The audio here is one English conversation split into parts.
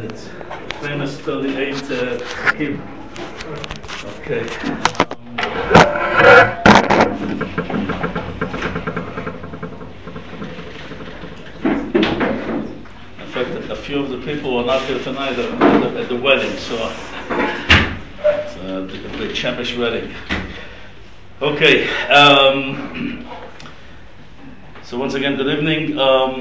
It's famous 38 hymn. Okay. In fact, a few of the people who are not here tonight are at the wedding, so it's a big Champash wedding. Okay. So once again, good evening.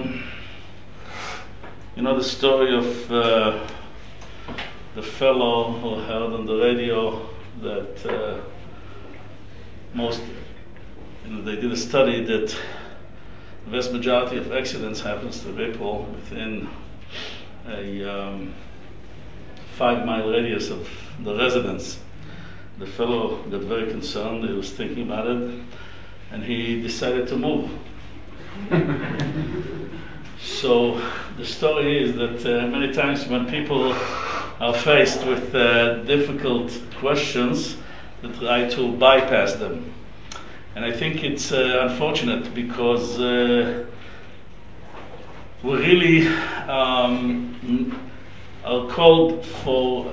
You know the story of the fellow who heard on the radio that they did a study that the vast majority of accidents happens to people within a 5-mile radius of the residence. The fellow got very concerned. He was thinking about it, and he decided to move. So the story is that many times when people are faced with difficult questions, they try to bypass them. And I think it's unfortunate because we really are called for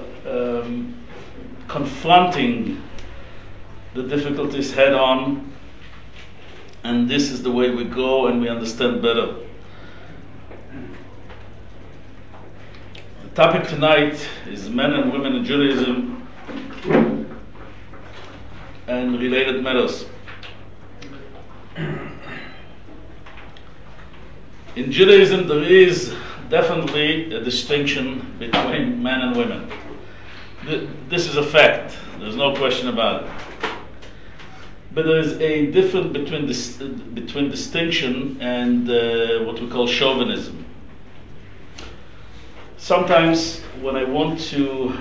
confronting the difficulties head on, and this is the way we go and we understand better. The topic tonight is men and women in Judaism and related matters. In Judaism, there is definitely a distinction between men and women. This is a fact. There's no question about it. But there is a difference between distinction and what we call chauvinism. Sometimes when I want to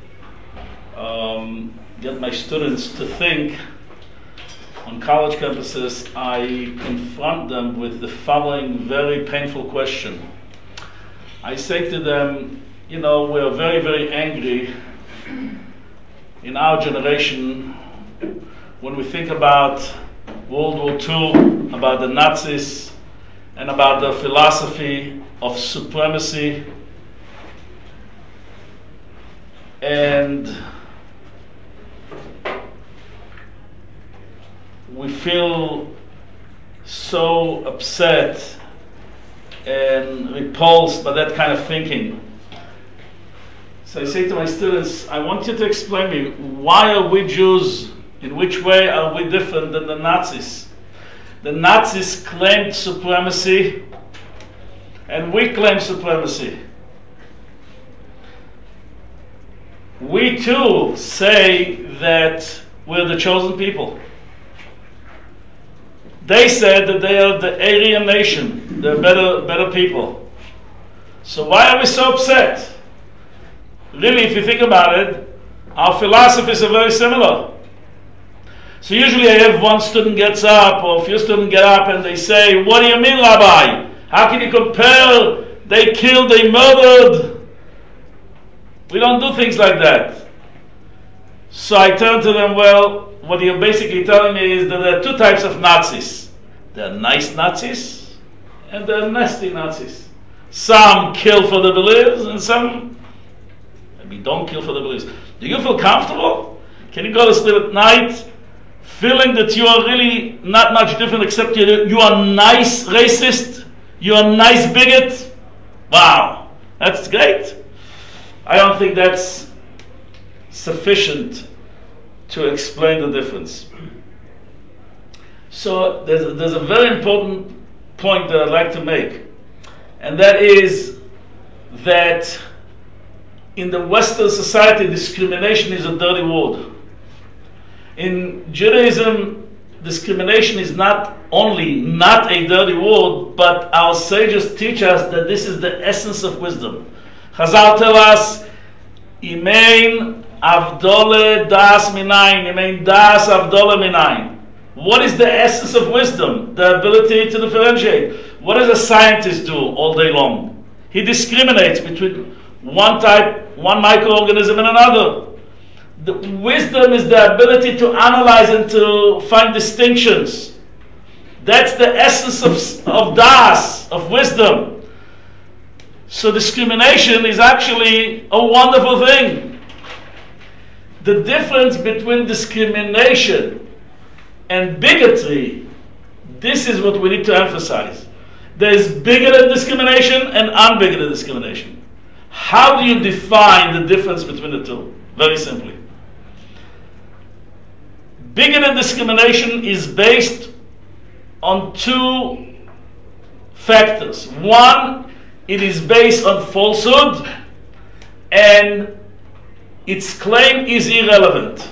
get my students to think on college campuses, I confront them with the following very painful question. I say to them, you know, we're very, very angry in our generation when we think about World War II, about the Nazis, and about the philosophy of supremacy. And we feel so upset and repulsed by that kind of thinking. So I say to my students, I want you to explain me, why are we Jews, in which way are we different than the Nazis? The Nazis claimed supremacy, and we claim supremacy. We too say that we're the chosen people. They said that they are the Aryan nation, they're better people. So why are we so upset? Really, if you think about it, our philosophies are very similar. So usually I have one student gets up, or a few students get up and they say, what do you mean, Rabbi? How can you compare? They killed, they murdered. We don't do things like that. So I turn to them, well, what you're basically telling me is that there are two types of Nazis. There are nice Nazis, and there are nasty Nazis. Some kill for the beliefs, and some maybe don't kill for the beliefs. Do you feel comfortable? Can you go to sleep at night feeling that you are really not much different except you are nice racist, you are nice bigot? Wow, that's great. I don't think that's sufficient to explain the difference. So there's a very important point that I'd like to make, and that is that in the Western society, discrimination is a dirty word. In Judaism, discrimination is not only not a dirty word, but our sages teach us that this is the essence of wisdom. Chazal tell us, Imein avdole das minayin, Imein das avdole minayin. What is the essence of wisdom? The ability to differentiate. What does a scientist do all day long? He discriminates between one microorganism and another. The wisdom is the ability to analyze and to find distinctions. That's the essence of das, of wisdom. So discrimination is actually a wonderful thing. The difference between discrimination and bigotry, this is what we need to emphasize. There is bigoted discrimination and unbigoted discrimination. How do you define the difference between the two? Very simply. Bigoted discrimination is based on two factors. One, it is based on falsehood, and its claim is irrelevant.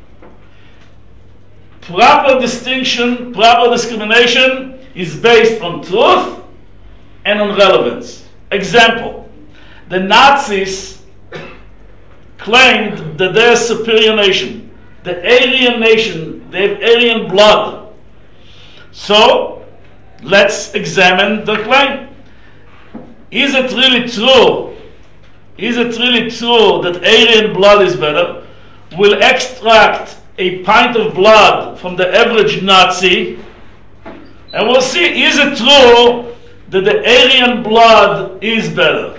Proper distinction, proper discrimination is based on truth and on relevance. Example, the Nazis claimed that they're a superior nation. The Aryan nation, they have Aryan blood. So, let's examine the claim. Is it really true? Is it really true that Aryan blood is better? We'll extract a pint of blood from the average Nazi, and we'll see, is it true that the Aryan blood is better?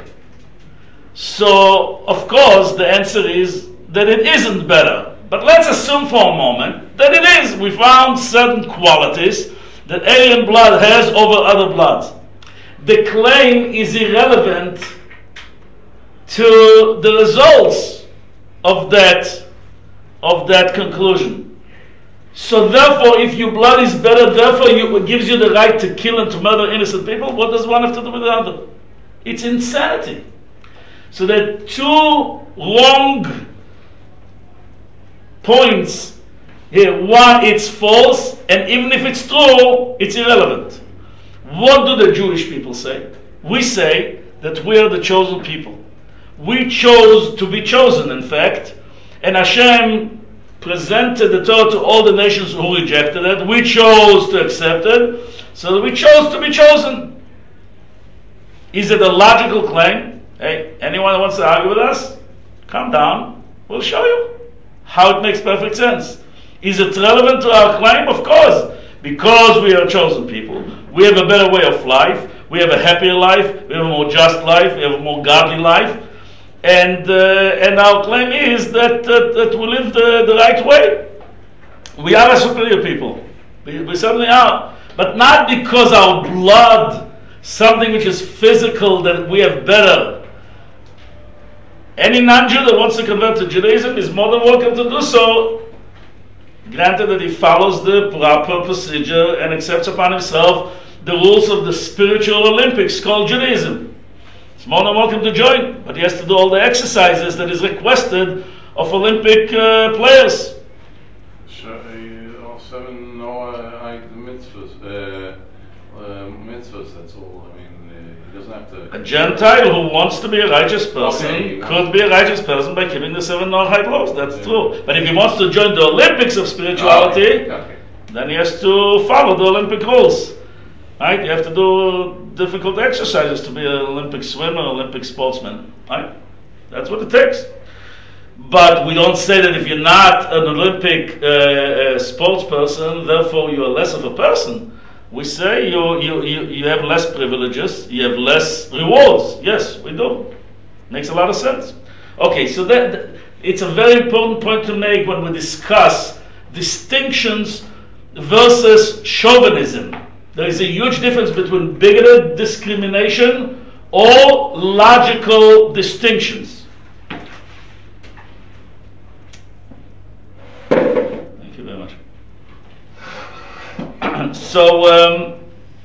So, of course, the answer is that it isn't better. But let's assume for a moment that it is. We found certain qualities that Aryan blood has over other bloods. The claim is irrelevant to the results of that conclusion. So therefore, if your blood is better, therefore it gives you the right to kill and to murder innocent people, what does one have to do with the other? It's insanity. So there are two wrong points here. One, it's false, and even if it's true, it's irrelevant. What do the Jewish people say? We say that we are the chosen people. We chose to be chosen, in fact, and Hashem presented the Torah to all the nations who rejected it. We chose to accept it, so that we chose to be chosen. Is it a logical claim? Hey, anyone who wants to argue with us, come down, we'll show you how it makes perfect sense. Is it relevant to our claim? Of course. Because we are chosen people. We have a better way of life. We have a happier life. We have a more just life. We have a more godly life. And our claim is that we live the right way. We are a superior people. We certainly are. But not because our blood, something which is physical, that we have better. Any non-Jew that wants to convert to Judaism is more than welcome to do so, granted that he follows the proper procedure and accepts upon himself the rules of the spiritual Olympics called Judaism. He's more than welcome to join, but he has to do all the exercises that is requested of Olympic players. All 7 mitzvahs, that's all. I mean, he doesn't have to. A Gentile who wants to be a righteous person could be a righteous person by keeping the 7 Noahide laws. That's true. But if he wants to join the Olympics of spirituality, then he has to follow the Olympic rules. Right? You have to do difficult exercises to be an Olympic swimmer, Olympic sportsman. Right? That's what it takes. But we don't say that if you're not an Olympic sports person, therefore you are less of a person. We say you have less privileges, you have less rewards. Yes, we do. Makes a lot of sense. Okay, so that it's a very important point to make when we discuss distinctions versus chauvinism. There is a huge difference between bigoted discrimination or logical distinctions. Thank you very much. So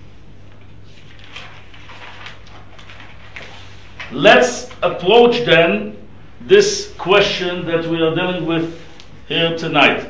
let's approach then this question that we are dealing with here tonight.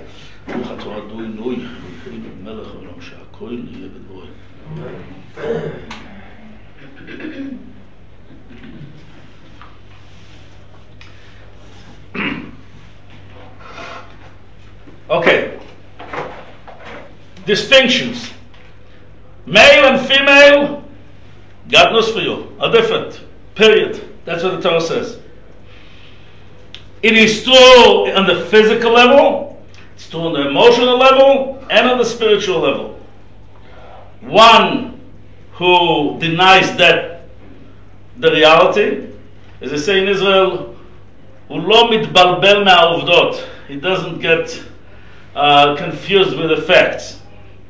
Okay. Distinctions. Male and female, God knows for you, are different. Period. That's what the Torah says. It is true on the physical level, it's true on the emotional level, and on the spiritual level. One who denies that the reality. As they say in Israel, הוא לא מתבלבל מהעובדות. He doesn't get confused with the facts.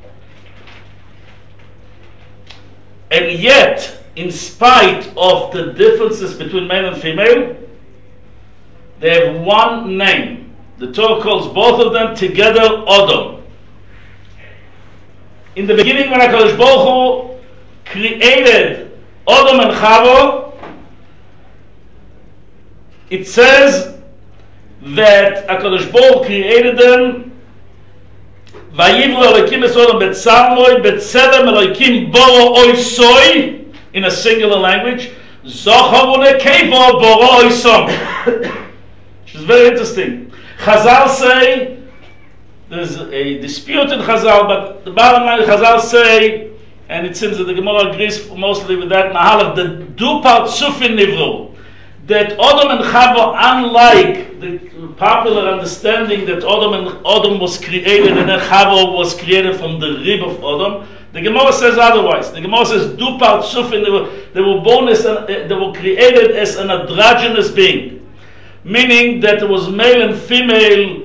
And yet, in spite of the differences between male and female, they have one name. The Torah calls both of them together Odom. In the beginning, when HaKadosh Baruch Hu created Odom and Chava, it says that HaKadosh Baruch Hu created them Vayivru Elokim es Odom betzalmoi betzedem Elokim boro oisoi, in a singular language, Zochar u'nekevo boro oisom. Which is very interesting. Chazal say, there's a dispute in Chazal, but the bottom line Chazal say, and it seems that the Gemara agrees mostly with that Mahalach, the du partzufin nivru, that Odom and Chava, unlike the popular understanding that Odom was created and then Chava was created from the rib of Odom, the Gemara says otherwise. The Gemara says du partzufin, they were born as they were created as an androgynous being, meaning that it was male and female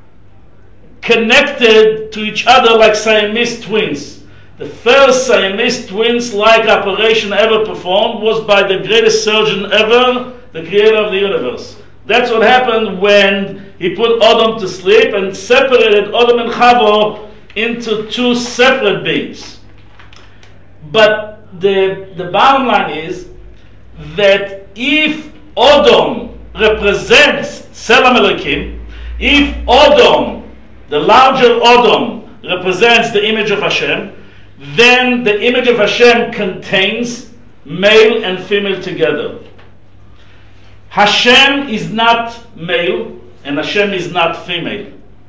connected to each other like Siamese twins. The first Siamese twins-like operation ever performed was by the greatest surgeon ever, the creator of the universe. That's what happened when he put Odom to sleep and separated Odom and Chava into two separate beings. But the bottom line is that if Odom represents Tselem Elokim, if Odom, the larger Odom, represents the image of Hashem, then the image of Hashem contains male and female together. Hashem is not male and Hashem is not female.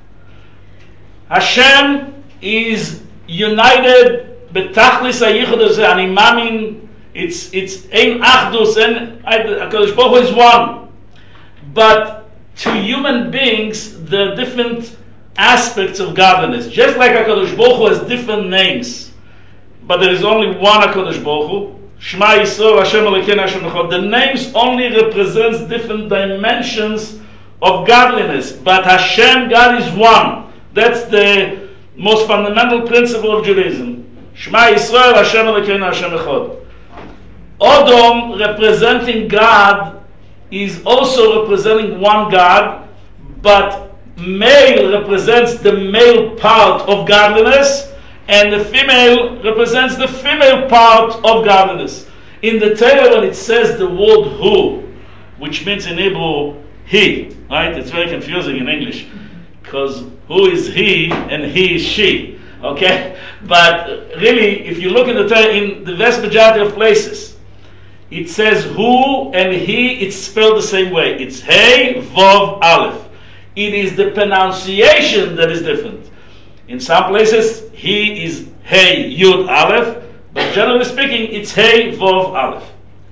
Hashem is united betachlis hayichud hazeh. Ani mamin, it's ein achdus, and HaKadosh Baruch Hu is one. But to human beings, there are different aspects of godliness. Just like HaKadosh Baruch Hu has different names, but there is only one HaKadosh Baruch Hu. Shema Yisrael Hashem Elokeinu Hashem Echad. The names only represents different dimensions of godliness, but Hashem, God, is one. That's the most fundamental principle of Judaism. Shema Yisrael Hashem Elokeinu Hashem Echad. Odom, representing God, is also representing one God, but male represents the male part of godliness, and the female represents the female part of godliness. In the Torah, when it says the word hu, which means in Hebrew he, right? It's very confusing in English, because who is he and he is she, okay? But really, if you look in the Torah, in the vast majority of places, it says who and he, it's spelled the same way. It's hey, vav, aleph. It is the pronunciation that is different. In some places, he is hey, yud, aleph, but generally speaking, it's hey, vav, aleph.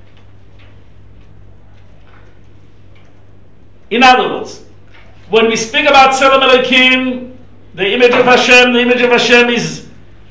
In other words, when we speak about Tselem Elokim, the image of Hashem is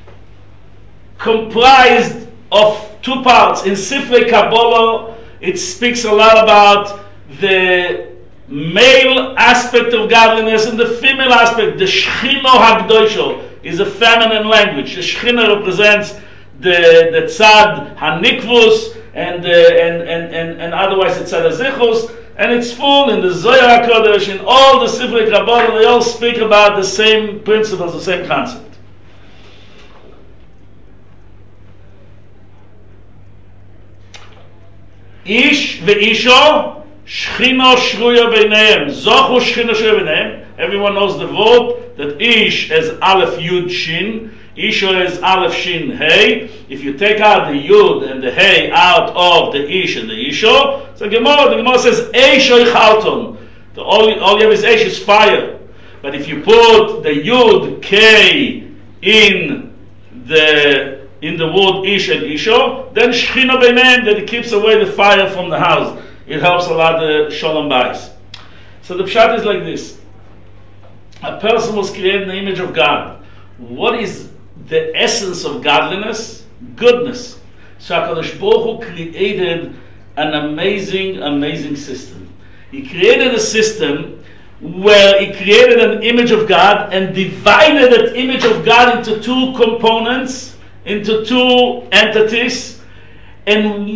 comprised of two parts. In Sifrei Kabbalah, it speaks a lot about the male aspect of godliness and the female aspect. The Shechino HaKdosho is a feminine language. The Shechina represents the Tzad HaNikvus and otherwise the Tzad HaZichus, and it's full in the Zohar HaKodesh, in all the Sifrei Kabbalah, they all speak about the same principles, the same concept. Ish ve'isho Shechino shruya b'neihem. Zochu Shechino shruya b'neihem. Everyone knows the word that Ish is Aleph Yud Shin. Isho is Aleph Shin Hey. If you take out the Yud and the Hey out of the Ish and the Isho, so the Gemara says Eish Oichalton. All you have is Eish, is fire. But if you put the Yud K in the word Ish and Isho, then Shechino b'neihem, that it keeps away the fire from the house. It helps a lot the Shalom Bayis. So the pshat is like this. A person was created in the image of God. What is the essence of godliness? Goodness. So HaKadosh Baruch Hu created an amazing, amazing system. He created a system where he created an image of God and divided that image of God into two components, into two entities, and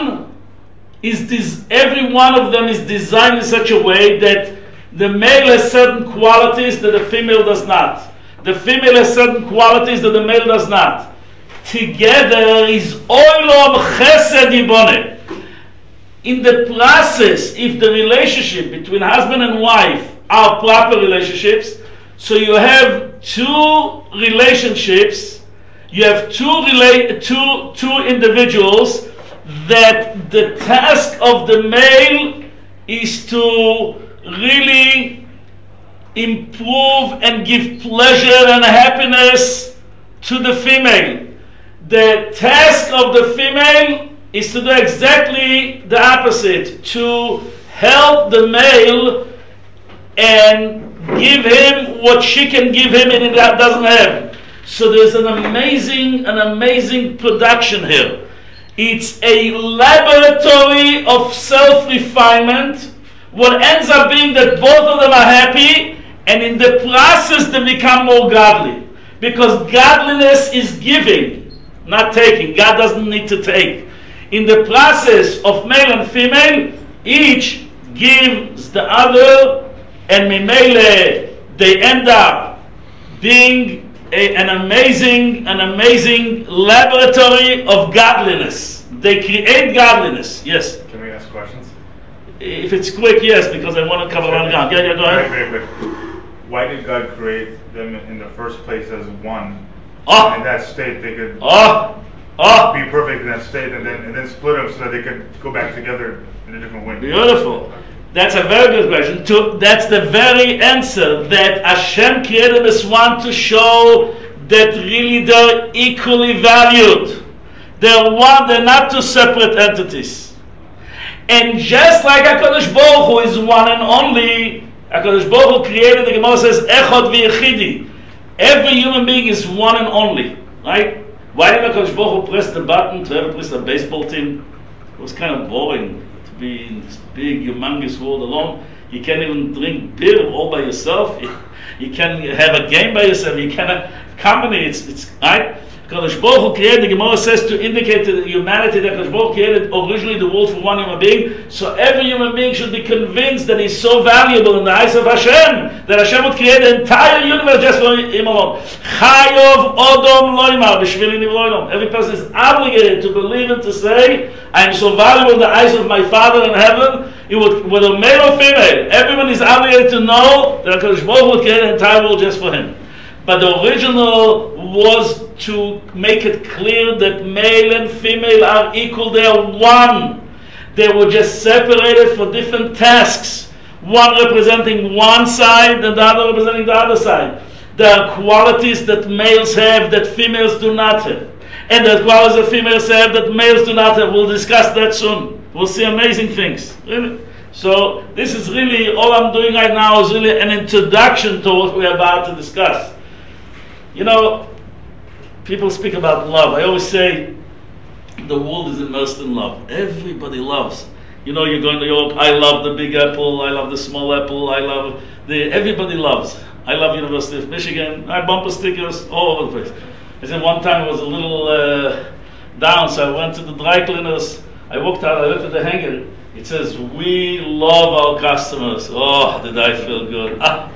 every one of them is designed in such a way that the male has certain qualities that the female does not. The female has certain qualities that the male does not. Together is Olam Chesed Yiboneh. In the process, if the relationship between husband and wife are proper relationships, so you have two relationships, you have two individuals, that the task of the male is to really improve and give pleasure and happiness to the female. The task of the female is to do exactly the opposite, to help the male and give him what she can give him and he doesn't have. So there's an amazing production here. It's a laboratory of self-refinement. What ends up being that both of them are happy, and in the process they become more godly. Because godliness is giving, not taking. God doesn't need to take. In the process of male and female, each gives the other, and mimele, they end up being an amazing laboratory of godliness. They create godliness. Yes? Can we ask questions? If it's quick, yes, because I want to cover around the ground. Yeah, go ahead. Very quick. Why did God create them in the first place as one? Oh. In that state, they could be perfect in that state, and then split them so that they could go back together in a different way. Beautiful. That's a very good question. That's the very answer, that Hashem created as one to show that really they're equally valued. They're one, they're not two separate entities. And just like HaKadosh Baruch Hu is one and only, HaKadosh Baruch Hu created, the Gemara says, Echad v'yechidi. Every human being is one and only. Right? Why did HaKadosh Baruch Hu press the button to ever press a baseball team? It was kind of boring to be in this big, humongous world alone. You can't even drink beer all by yourself. You can't have a game by yourself. You cannot company. It's right. HaKadosh Baruch Hu created, the Gemara says, to indicate to the humanity that HaKadosh Baruch Hu created originally the world for one human being. So every human being should be convinced that he's so valuable in the eyes of Hashem, that Hashem would create the entire universe just for him alone. Chayov Odom Loimar B'Shvili Nivroilom. Every person is obligated to believe and to say, I am so valuable in the eyes of my Father in heaven. Whether male or female, everyone is obligated to know that HaKadosh Baruch Hu would create the entire world just for him. But the original was to make it clear that male and female are equal, they are one. They were just separated for different tasks. One representing one side and the other representing the other side. There are qualities that males have that females do not have. And there are qualities that females have that males do not have. We'll discuss that soon. We'll see amazing things. Really. So this is really, all I'm doing right now is really an introduction to what we're about to discuss. You know, people speak about love. I always say the world is immersed in love. Everybody loves. You know, you're going to New York, I love the Big Apple, I love the Small Apple, everybody loves. I love University of Michigan. I have bumper stickers all over the place. I said one time I was a little down, so I went to the dry cleaners. I walked out, I looked at the hanger. It says, we love our customers. Oh, did I feel good.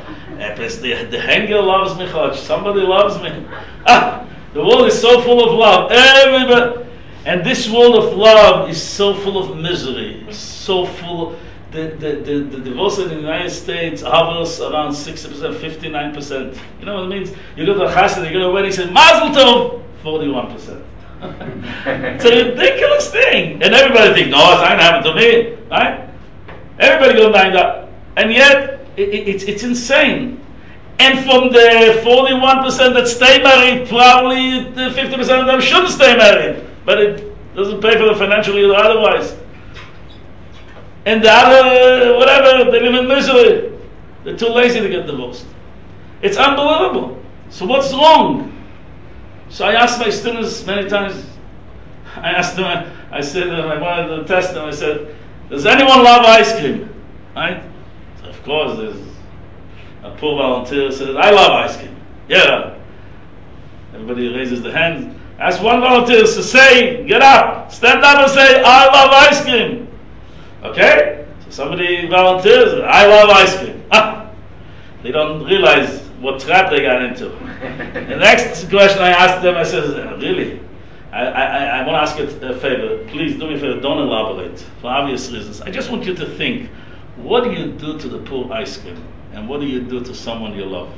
The hanger loves me, somebody loves me. The world is so full of love. Everybody. And this world of love is so full of misery. So full. The divorce in the United States hovers around 60%, 59%. You know what it means? You go to a chassid, you go to a wedding, you say, Mazel Tov, 41%. It's a ridiculous thing. And everybody thinks, no, it's not going to happen to me. Right? Everybody going to die that. And yet, it's insane. And from the 41% that stay married, probably the 50% of them shouldn't stay married. But it doesn't pay for the financial either otherwise. And the other, whatever, they live in misery. They're too lazy to get divorced. It's unbelievable. So what's wrong? So I asked my students many times, I I said, I wanted to test them. I said, does anyone love ice cream? Right? So of course, there's a poor volunteer says, I love ice cream. Yeah. Everybody raises their hand. Ask one volunteer to say, get up, stand up and say, I love ice cream. Okay? So somebody volunteers, I love ice cream. They don't realize what trap they got into. The next question I asked them, I said, really? I want to ask you a favor. Please do me a favor, don't elaborate, for obvious reasons. I just want you to think, what do you do to the poor ice cream? And what do you do to someone you love?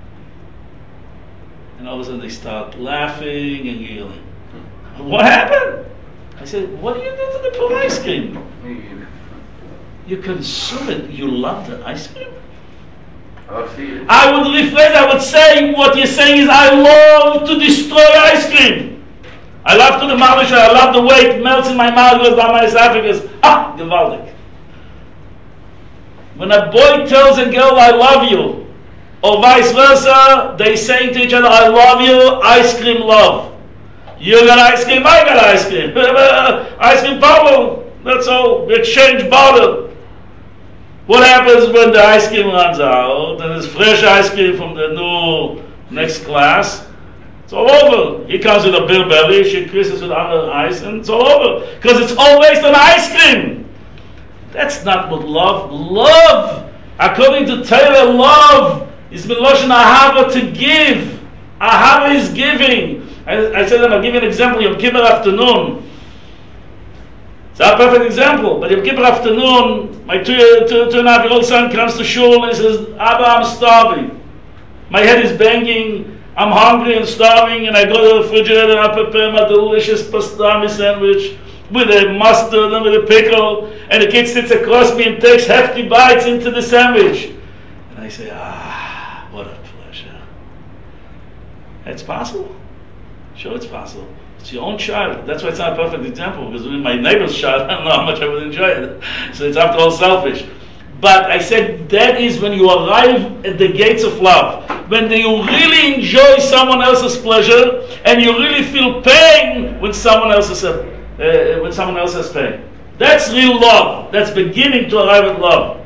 And all of a sudden they start laughing and yelling. What happened? I said, what do you do to the poor ice cream? You consume it. You love the ice cream? I would rephrase, I would say, what you're saying is, I love to destroy ice cream. I love to demolish it. I love the way it melts in my mouth, goes down my esophagus. Gewaltig. When a boy tells a girl, I love you, or vice versa, they saying to each other, I love you, ice cream love. You got ice cream, I got ice cream. Ice cream bottle, that's all. We exchange bottle. What happens when the ice cream runs out and there's fresh ice cream from the new next class? It's all over. He comes with a bill belly, she increases with other ice, and it's all over. Because it's all based on ice cream. That's not what love, according to Torah, love is Miloshen Ahava, to give. Ahava is giving. I said, I'll give you an example. Yom Kippur afternoon. It's not a perfect example, but Yom Kippur afternoon, my two and a half year old son comes to shul and he says, Abba, I'm starving. My head is banging. I'm hungry and starving, and I go to the refrigerator and I prepare my delicious pastrami sandwich with a mustard and with a pickle, and the kid sits across me and takes hefty bites into the sandwich. And I say, what a pleasure. It's possible. Sure, it's possible. It's your own child. That's why it's not a perfect example, because with my neighbor's child, I don't know how much I would enjoy it. So it's after all selfish. But I said that is when you arrive at the gates of love. When you really enjoy someone else's pleasure, and you really feel pain when someone else has pain. That's real love. That's beginning to arrive at love.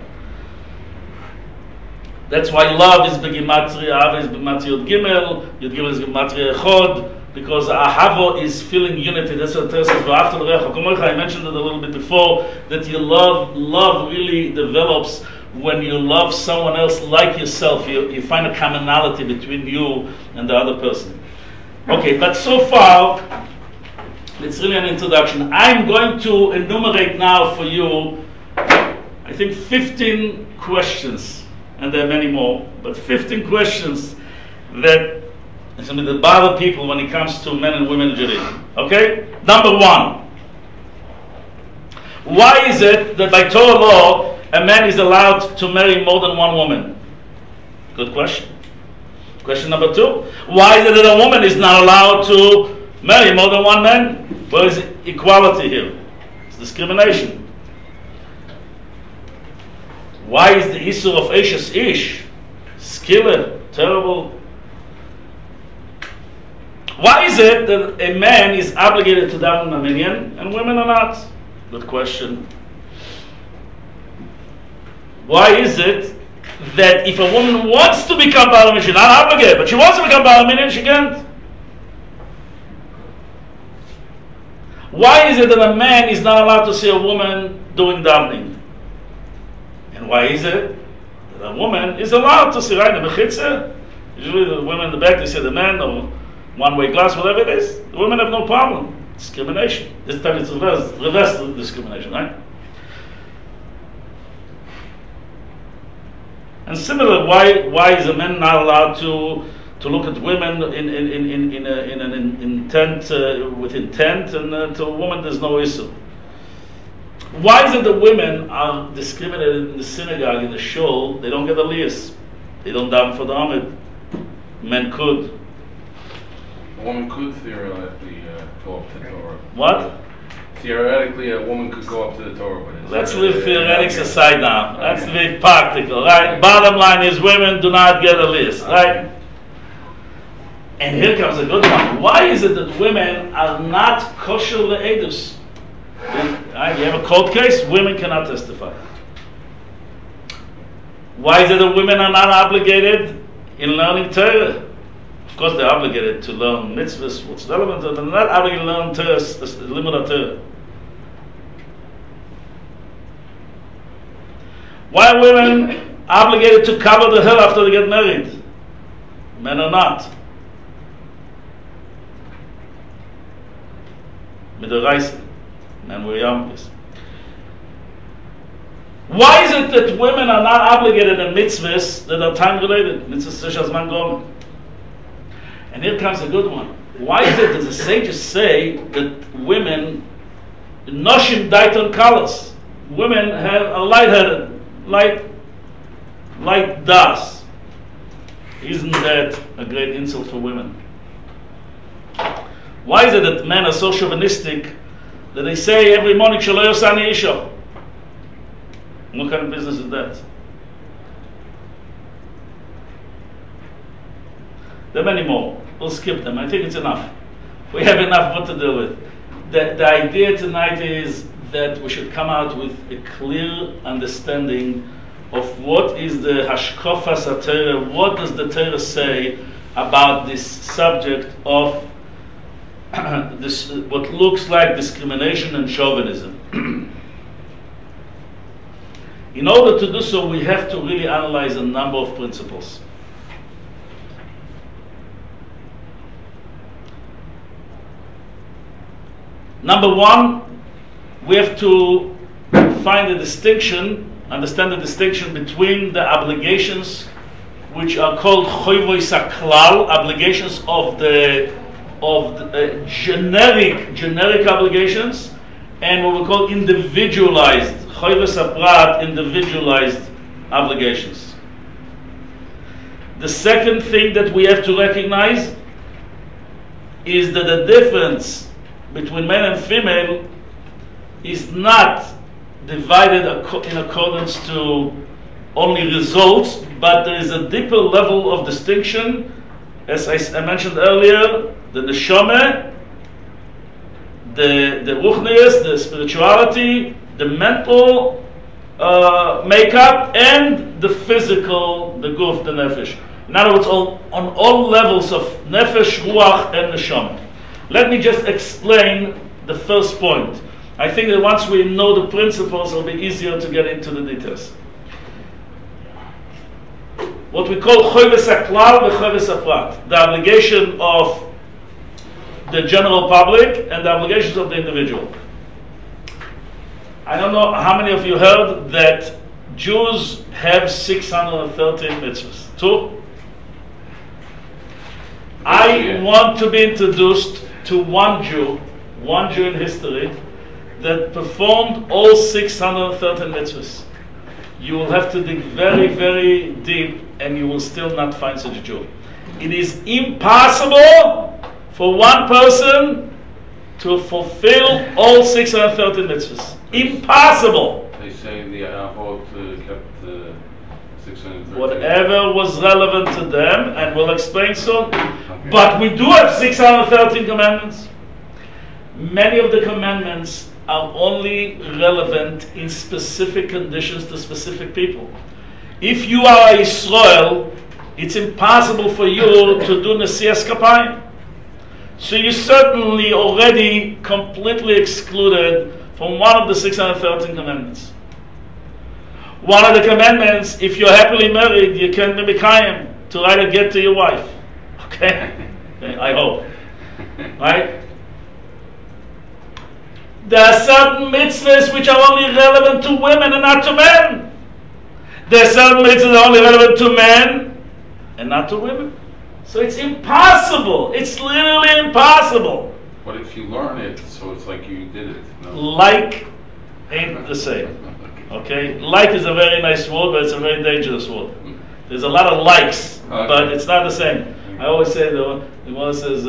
That's why love is begimatria, Ahava is begimatria Yud Gimel, Yud Gimel is begimatria Echod, because Ahava is feeling unity. That's what it says. I mentioned it a little bit before, that your love really develops when you love someone else like yourself. You find a commonality between you and the other person. Okay, but so far, it's really an introduction. I'm going to enumerate now for you, I think 15 questions, and there are many more, but 15 questions that bother people when it comes to men and women in Judaism. Okay? Number one, why is it that by Torah law, a man is allowed to marry more than one woman? Good question. Question number two, why is it that a woman is not allowed to marry more than one man? Where is equality here? It's discrimination. Why is the issue of Eshes Ish, skiller, terrible? Why is it that a man is obligated to daven a minyan and women are not? Good question. Why is it that if a woman wants to become Baal Minyan, she's not obligated, but she wants to become Baal Minyan, she can't? Why is it that a man is not allowed to see a woman doing davening? And why is it that a woman is allowed to see, right, the mechitza? Usually the women in the back, they see the man, or one-way glass, whatever it is. The women have no problem. Discrimination. This time it's reverse discrimination, right? And similar, why is a man not allowed to look at women in an intent with intent, and to a woman there's no issue? Why is it that women are discriminated in the synagogue, in the shul? They don't get aliyahs. They don't daven for the Amid. Men could. A woman could theoretically go up to the Torah. What? Theoretically, a woman could go up to the Torah. But let's leave theoretics aside now. Let's be practical, right? Bottom line is women do not get a list, right? And here comes a good one. Why is it that women are not kosher le'edus? You have a court case, women cannot testify. Why is it that women are not obligated in learning Torah? Of course, they're obligated to learn mitzvahs, what's relevant, but they're not obligated to learn Torah, limud Torah. Why are women obligated to cover the hill after they get married? Men are not. Midoraisa. Men were young. Why is it that women are not obligated in mitzvahs that are time related? Mitzvahs such as man gomer. And here comes a good one. Why is it that the sages say that women, noshim daiton kalas, women are lightheaded, light das? Isn't that a great insult for women? Why is it that men are so chauvinistic that they say every morning shelo yosani isha? What kind of business is that? There are many more. We'll skip them. I think it's enough. We have enough what to do with. The idea tonight is that we should come out with a clear understanding of what is the hashkofas HaTorah, what does the Torah say about this subject of this, what looks like discrimination and chauvinism. In order to do so, we have to really analyze a number of principles. Number one, we have to find a distinction, understand the distinction between the obligations which are called choivois haklal, obligations of the generic obligations, and what we call individualized, choivois haprat, individualized obligations. The second thing that we have to recognize is that the difference between male and female is not divided in accordance to only results, but there is a deeper level of distinction, as I mentioned earlier, the neshama, the ruchnius, the spirituality, the mental makeup, and the physical, the guf, the nefesh. In other words, on all levels of nefesh, ruach, and neshama. Let me just explain the first point. I think that once we know the principles, it'll be easier to get into the details. What we call choivois haklal and choivois haprat, the obligation of the general public and the obligations of the individual. I don't know how many of you heard that Jews have 613 mitzvahs. Two? I want to be introduced to one Jew in history that performed all 613 mitzvahs. You will have to dig very, very deep and you will still not find such a Jew. It is impossible for one person to fulfill all 613 mitzvahs. Impossible! They say the Avot kept 613. Whatever was relevant to them, and we'll explain soon. Okay. But we do have 613 commandments. Many of the commandments are only relevant in specific conditions to specific people. If you are Israel, it's impossible for you to do Nesias Kapayim. So you certainly already completely excluded from one of the 613 commandments. One of the commandments, if you're happily married, you can be Mekayim to write a get to your wife. Okay? I hope. Right? There are certain mitzvahs which are only relevant to women and not to men. There are certain mitzvahs that are only relevant to men and not to women. So it's impossible. It's literally impossible. But if you learn it, so it's like you did it. No? Like ain't the same. Okay? Like is a very nice word, but it's a very dangerous word. There's a lot of likes, but it's not the same. I always say, the one says,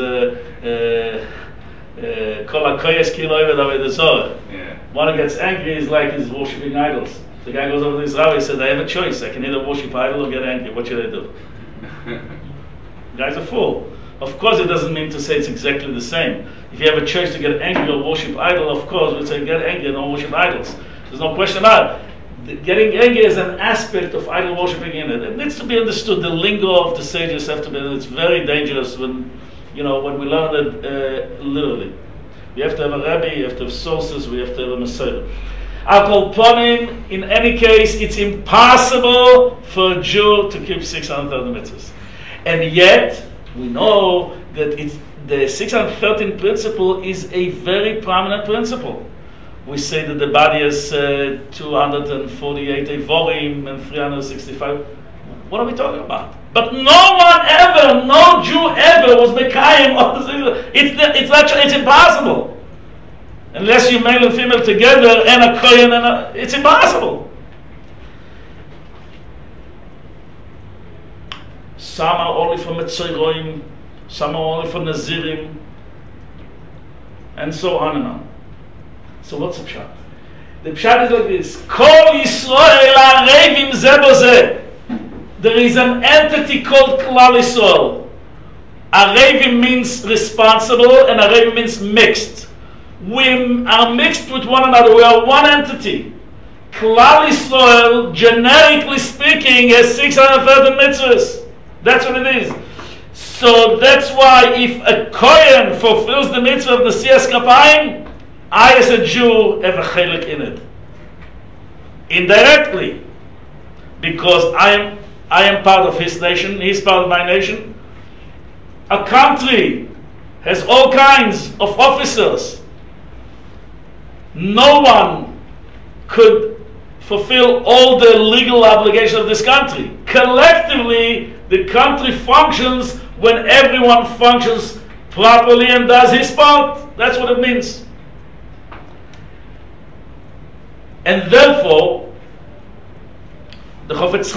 one who gets angry is like he's worshipping idols. The guy goes over to his rabbi and says, I have a choice. I can either worship idol or get angry. What should I do? The guy's a fool. Of course, it doesn't mean to say it's exactly the same. If you have a choice to get angry or worship idol, of course, we'd say get angry and don't worship idols. There's no question about it. Getting angry is an aspect of idol worshipping in it. It needs to be understood. The lingo of the sages have to be. It's very dangerous when we learn it literally. We have to have a rabbi. You have to have sources. We have to have a messiah. Al kol ponim, in any case, it's impossible for a Jew to keep 630 mitzvahs. And yet, we know that the 613 principle is a very prominent principle. We say that the body has 248 Evorim and 365. What are we talking about? But no Jew ever was Mekayim of the it's impossible. Unless you male and female together and a Kohen it's impossible. Some are only for Metzoroim, some are only for Nazirim, and so on and on. So what's the pshat? The pshat is like this: Kol Yisrael arevim ze bo ze. There is an entity called Klal Yisrael. Arevim means responsible, and arevim means mixed. We are mixed with one another. We are one entity. Klal Yisrael, generically speaking, has 613 mitzvahs. That's what it is. So that's why if a Kohen fulfills the mitzvah of Nesias Kapayim, I as a Jew have a chelik in it. Indirectly. Because I am part of his nation, he's part of my nation. A country has all kinds of officers. No one could fulfill all the legal obligations of this country. Collectively, the country functions when everyone functions properly and does his part. That's what it means. And therefore, the Chofetz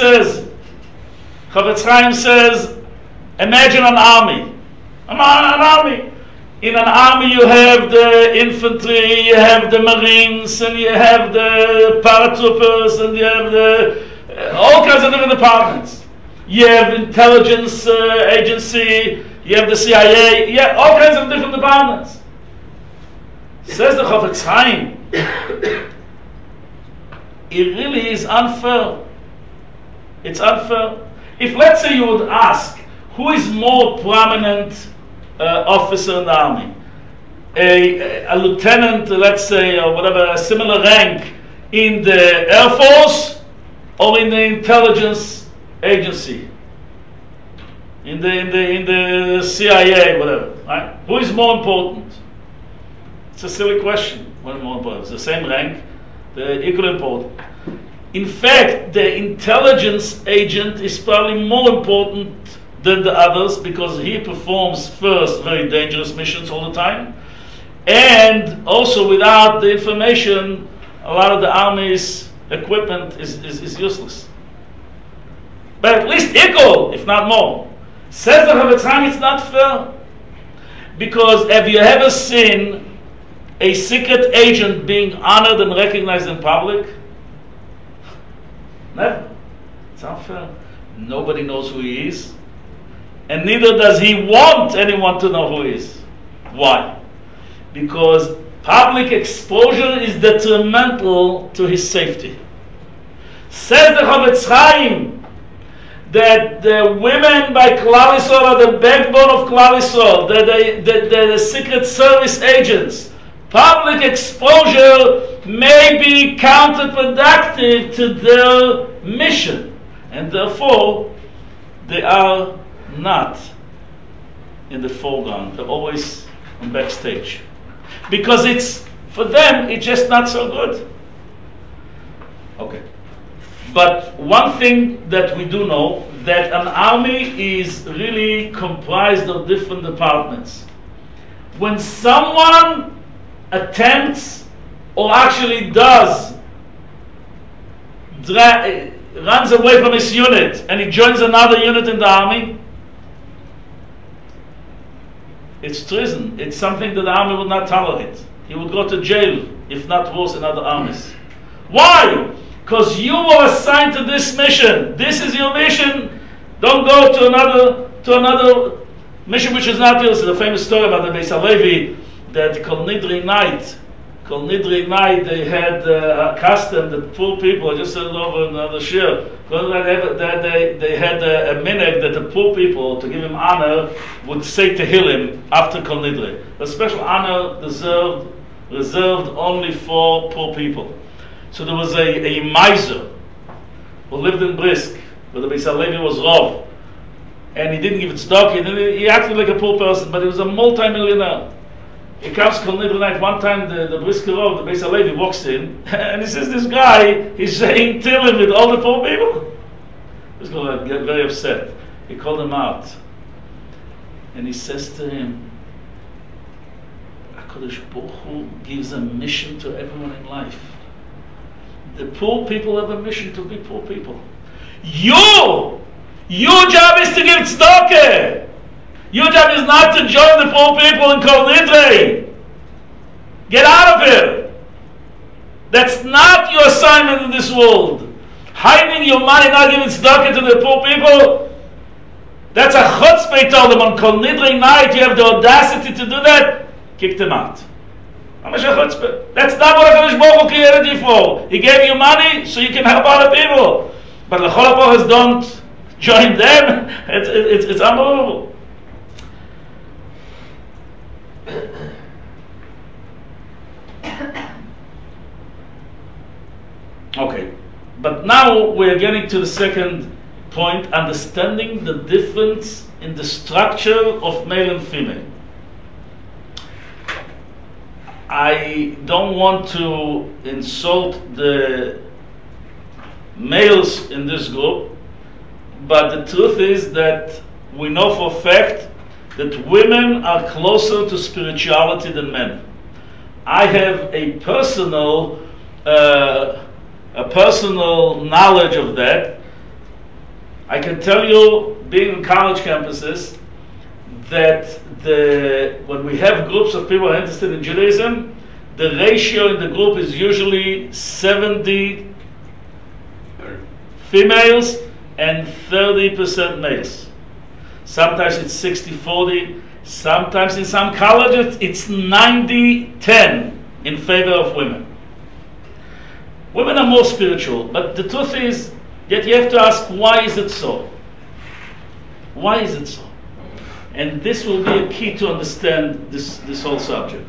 Chaim says, imagine an army. An army. In an army you have the infantry, you have the marines, and you have the paratroopers, and you have all kinds of different departments. You have intelligence agency, you have the CIA, you have all kinds of different departments. Says the Chofetz Chaim, it really is unfair. It's unfair. If, let's say, you would ask, who is more prominent officer in the army? A lieutenant, let's say, or whatever, a similar rank in the Air Force or in the intelligence agency? In the CIA, whatever, right? Who is more important? It's a silly question. What is more important? It's the same rank. They're equally important. In fact, the intelligence agent is probably more important than the others because he performs first very dangerous missions all the time, and also without the information, a lot of the army's equipment is useless. But at least equal, if not more. Says the Chofetz Chaim, it's not fair. Because have you ever seen a secret agent being honored and recognized in public? Never. It's unfair. Nobody knows who he is. And neither does he want anyone to know who he is. Why? Because public exposure is detrimental to his safety. Says the Chofetz Chaim that the women by Klal Yisrael are the backbone of Klal Yisrael. The secret service agents. Public exposure may be counterproductive to their mission, and therefore they are not in the foreground. They're always on backstage because it's, for them, it's just not so good. Okay. But one thing that we do know, that an army is really comprised of different departments. When someone attempts or actually does runs away from his unit and he joins another unit in the army, it's treason. It's something that the army would not tolerate. He would go to jail, if not worse, in other armies. Why? Because you were assigned to this mission. This is your mission. Don't go to another mission which is not yours. Is a famous story about the Beis Halevi that Kol Nidri night. Kol Nidri night, they had a custom that poor people, I just said it over another shir, they had a minhag that the poor people, to give him honor, would say Tehillim after Kol Nidri. A special honor reserved only for poor people. So there was a miser who lived in Brisk, where the Beis Halevi was Rov, and he didn't give it stock, he acted like a poor person, but he was a multi-millionaire. He comes Kol Nidri night. One time the Brisker Rov, the Beis Halevi, walks in and he says, this guy, he's saying Tehillim with all the poor people. This guy get very upset. He called him out and he says to him, HaKadosh Baruch Hu gives a mission to everyone in life. The poor people have a mission to be poor people. Your job is to give tzedakah. Your job is not to join the poor people in Kol Nidri. Get out of here. That's not your assignment in this world. Hiding your money, not giving tzedakah to the poor people, that's a chutzpah. He told them on Kol Nidri night, you have the audacity to do that, kick them out. That's not what HaKadosh Baruch Hu created you for. He gave you money so you can help other people. But the Chol HaPochos don't join them. It's unbelievable. Okay, but now we're getting to the second point, understanding the difference in the structure of male and female. I don't want to insult the males in this group, but the truth is that we know for a fact that women are closer to spirituality than men. I have a personal knowledge of that. I can tell you, being in college campuses, that when we have groups of people interested in Judaism, the ratio in the group is usually 70 females and 30% males. Sometimes it's 60-40. Sometimes in some colleges it's 90-10 in favor of women. Women are more spiritual, but the truth is that you have to ask, why is it so? Why is it so? And this will be a key to understand this whole subject.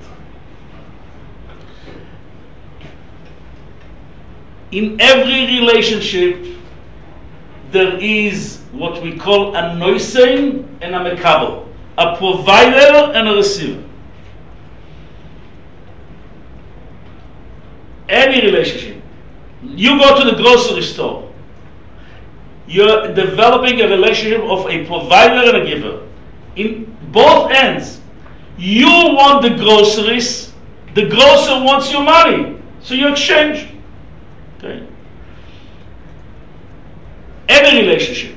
In every relationship, there is what we call a noisein and a mekabel, a provider and a receiver. Any relationship. You go to the grocery store. You're developing a relationship of a provider and a giver. In both ends. You want the groceries, the grocer wants your money. So you exchange. Okay? Any relationship.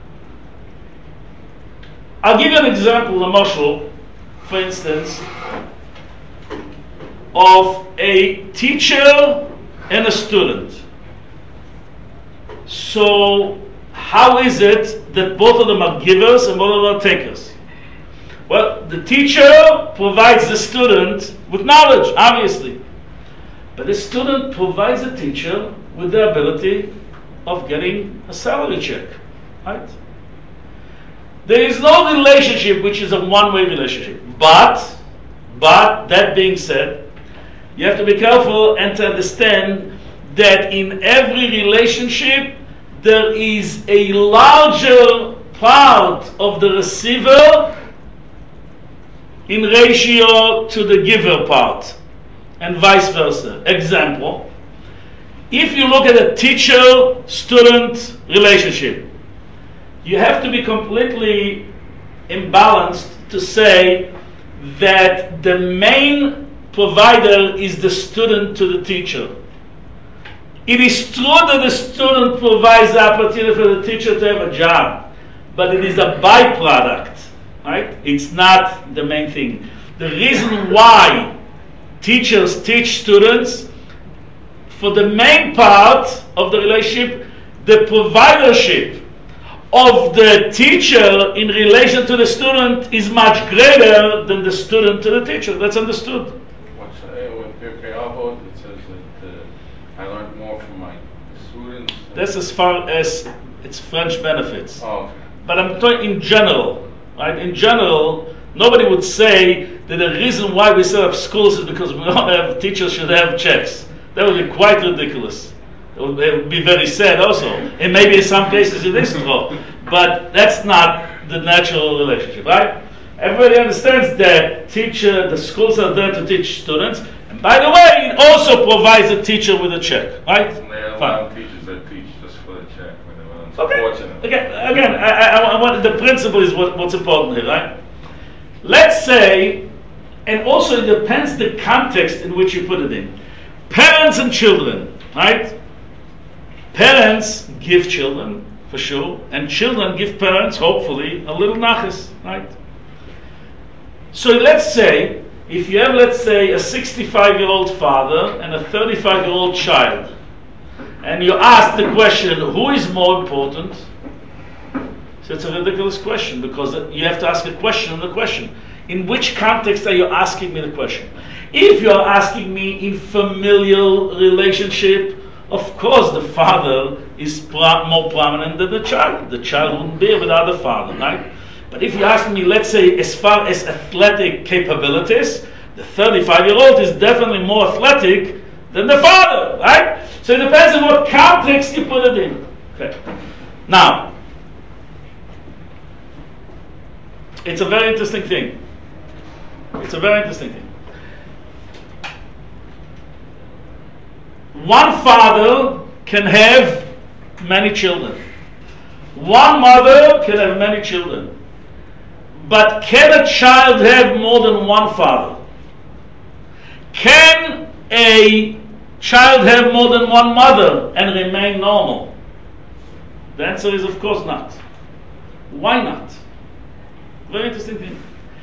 I'll give you an example, a mashal, for instance, of a teacher and a student. So, how is it that both of them are givers and both of them are takers? Well, the teacher provides the student with knowledge, obviously. But the student provides the teacher with the ability of getting a salary check. Right? There is no relationship which is a one-way relationship. But that being said, you have to be careful and to understand that in every relationship there is a larger part of the receiver in ratio to the giver part, and vice versa. Example, if you look at a teacher-student relationship, you have to be completely imbalanced to say that the main provider is the student to the teacher. It is true that the student provides the opportunity for the teacher to have a job, but it is a byproduct, right? It's not the main thing. The reason why teachers teach students, for the main part of the relationship, the providership of the teacher in relation to the student is much greater than the student to the teacher. That's understood. With Pirkei Avot, it says that I learned more from my students. That's as far as its French benefits. Oh, okay. But I'm talking in general, right? In general, nobody would say that the reason why we set up schools is because we don't have teachers should have checks. That would be quite ridiculous. It would be very sad also. And maybe in some cases it is true. But that's not the natural relationship, right? Everybody understands that the schools are there to teach students. And by the way, it also provides a teacher with a check, right? There are a lot of teachers that teach just for the check. Okay. Again, I want the principle is what's important here, right? Let's say, and also it depends the context in which you put it in. Parents and children, right? Parents give children, for sure, and children give parents, hopefully, a little nachas, right? So let's say, if you have, let's say, a 65-year-old father and a 35-year-old child, and you ask the question, who is more important? So it's a ridiculous question, because you have to ask a question on the question. In which context are you asking me the question? If you are asking me in familial relationship, of course the father is more prominent than the child. The child wouldn't be without the father, right? But if you ask me, let's say, as far as athletic capabilities, the 35-year-old is definitely more athletic than the father, right? So it depends on what context you put it in. Okay. Now, it's a very interesting thing. It's a very interesting thing. One father can have many children. One mother can have many children. But can a child have more than one father? Can a child have more than one mother and remain normal? The answer is of course not. Why not? Very interesting thing.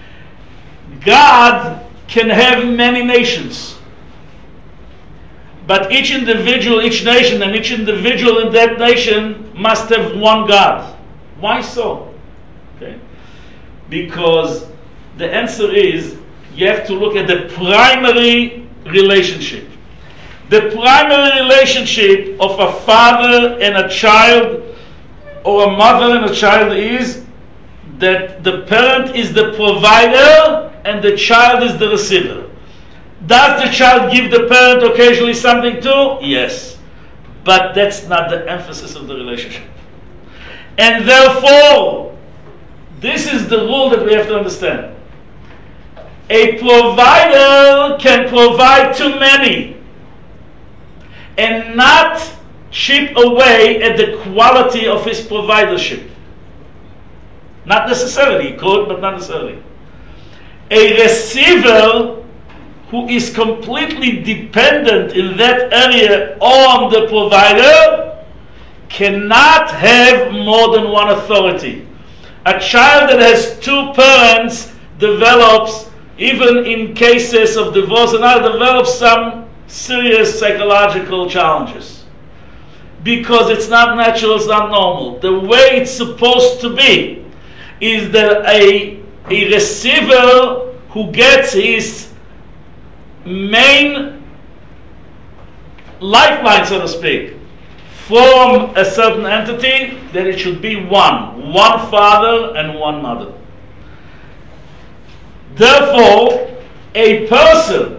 God can have many nations. But each individual, each nation, and each individual in that nation must have one God. Why so? Okay. Because the answer is you have to look at the primary relationship. The primary relationship of a father and a child, or a mother and a child, is that the parent is the provider and the child is the receiver. Does the child give the parent occasionally something too? Yes. But that's not the emphasis of the relationship. And therefore, this is the rule that we have to understand. A provider can provide to many and not chip away at the quality of his providership. Not necessarily, he could, but not necessarily. A receiver who is completely dependent in that area on the provider cannot have more than one authority. A child that has two parents develops, even in cases of divorce and all, develops some serious psychological challenges. Because it's not natural, it's not normal. The way it's supposed to be is that a receiver who gets his main lifeline, so to speak, from a certain entity, that it should be one father and one mother. Therefore, a person,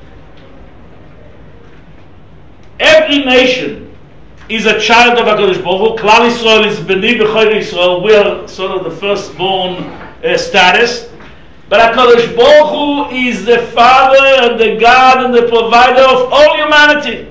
every nation is a child of HaKadosh Baruch Hu. Klal Yisrael is B'ni B'chor Yisrael. We are sort of the firstborn status. But HaKadosh Baruch Hu is the Father and the God and the provider of all humanity.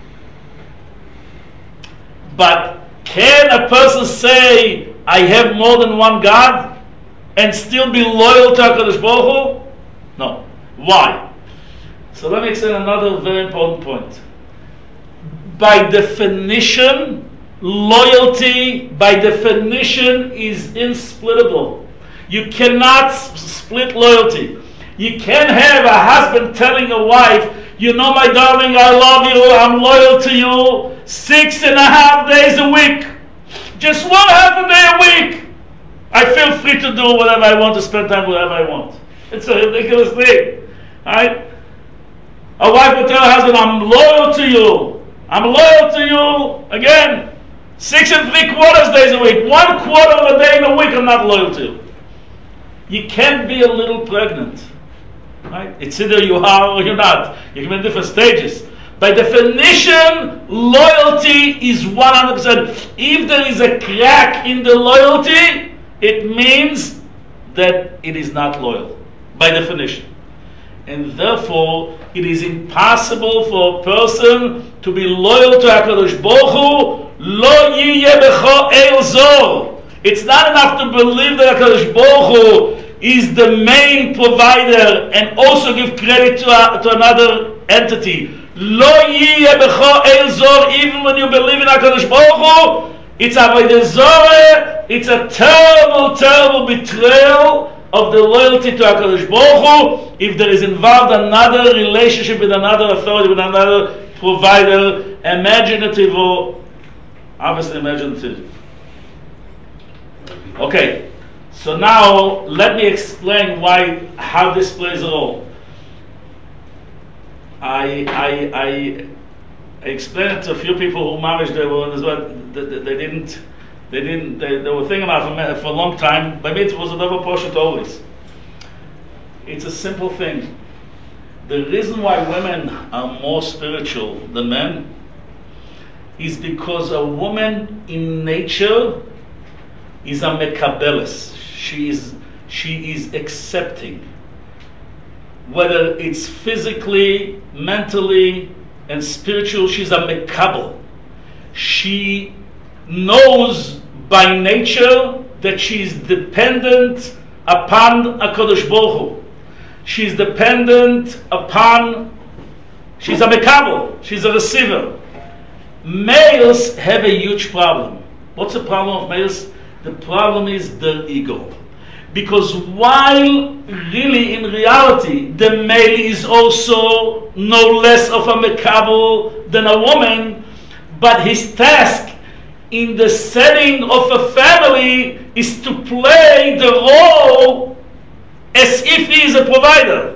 But can a person say, I have more than one God, and still be loyal to HaKadosh Baruch Hu? No. Why? So let me explain another very important point. By definition, loyalty, by definition, is insplittable. You cannot split loyalty. You can't have a husband telling a wife, you know, my darling, I love you, I'm loyal to you 6.5 days a week. just 1/2 a day a week, I feel free to do whatever I want, to spend time wherever I want. It's a ridiculous thing, right? A wife will tell her husband, I'm loyal to you. I'm loyal to you. Again, 6 3/4 days a week. 1/4 of a day in a week, I'm not loyal to you. You can't be a little pregnant, right? It's either you are or you're not. You can be in different stages. By definition, loyalty is 100%. If there is a crack in the loyalty, it means that it is not loyal, by definition. And therefore, it is impossible for a person to be loyal to HaKadosh Baruch Hu. Lo yiyeh becho el zor. It's not enough to believe that HaKadosh Baruch Hu is the main provider and also give credit to another entity. Lo yiyeh becho el zor. Even when you believe in HaKadosh Baruch Hu, it's avodah zarah. It's a terrible, terrible betrayal of the loyalty to HaKadosh Baruch Hu if there is involved another relationship with another authority, with another provider, imaginative or obviously imaginative. Okay, so now let me explain how this plays a role. I explained it to a few people who managed they were in this, but they were thinking about it for a long time. By me, it was a double portion always. It's a simple thing. The reason why women are more spiritual than men is because a woman in nature is a mekabelis. She is accepting. Whether it's physically, mentally, and spiritual, she's a mekabel. She knows by nature that she is dependent upon HaKadosh Baruch Hu. She's dependent upon, she's a mekabel, she's a receiver. Males have a huge problem. What's the problem of males? The problem is their ego. Because while really in reality the male is also no less of a mekabel than a woman, but his task in the setting of a family is to play the role as if he is a provider,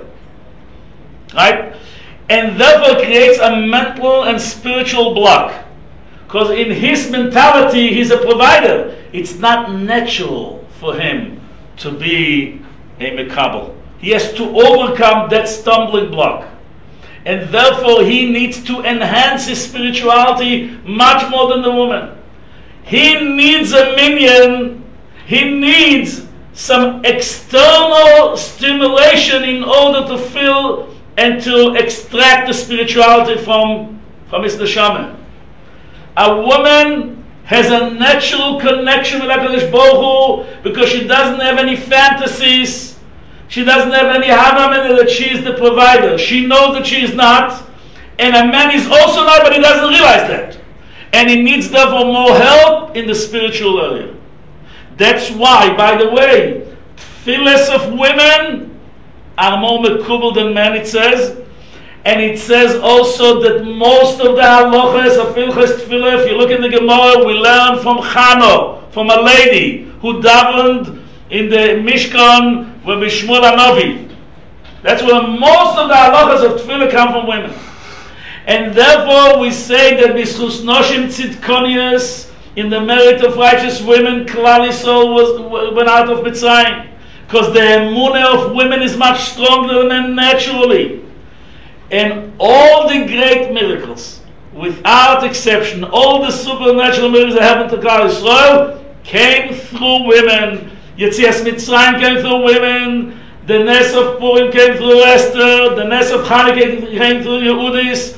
right? And therefore creates a mental and spiritual block. Because in his mentality, he's a provider. It's not natural for him to be a mekabel. He has to overcome that stumbling block. And therefore he needs to enhance his spirituality much more than the woman. He needs a minion. He needs some external stimulation in order to fill and to extract the spirituality from his neshama. A woman has a natural connection with HaKadosh Baruch Hu because she doesn't have any fantasies. She doesn't have any havamina that she is the provider. She knows that she is not. And a man is also not, but he doesn't realize that. And he needs therefore more help in the spiritual area. That's why, by the way, tefillas of women are more mekubal than men, it says. And it says also that most of the halachas of Hilchos Tefillah, if you look in the Gemara, we learn from Chano, from a lady who davened in the Mishkan with Shmuel Hanavi. That's where most of the halachas of Tefillah come from women. And therefore we say that B'schus Noshim Tzidkonius, in the merit of righteous women, Klal Yisrael went out of Mitzrayim. Because the emunah of women is much stronger than men naturally. And all the great miracles, without exception, all the supernatural miracles that happened to Klal Yisrael came through women. Yetzias Mitzrayim came through women. The Nes of Purim came through Esther. The Nes of Hanukkah came through Yehudis.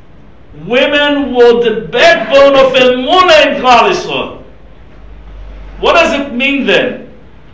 Women were the backbone of emunah in Klal Yisrael. What does it mean then?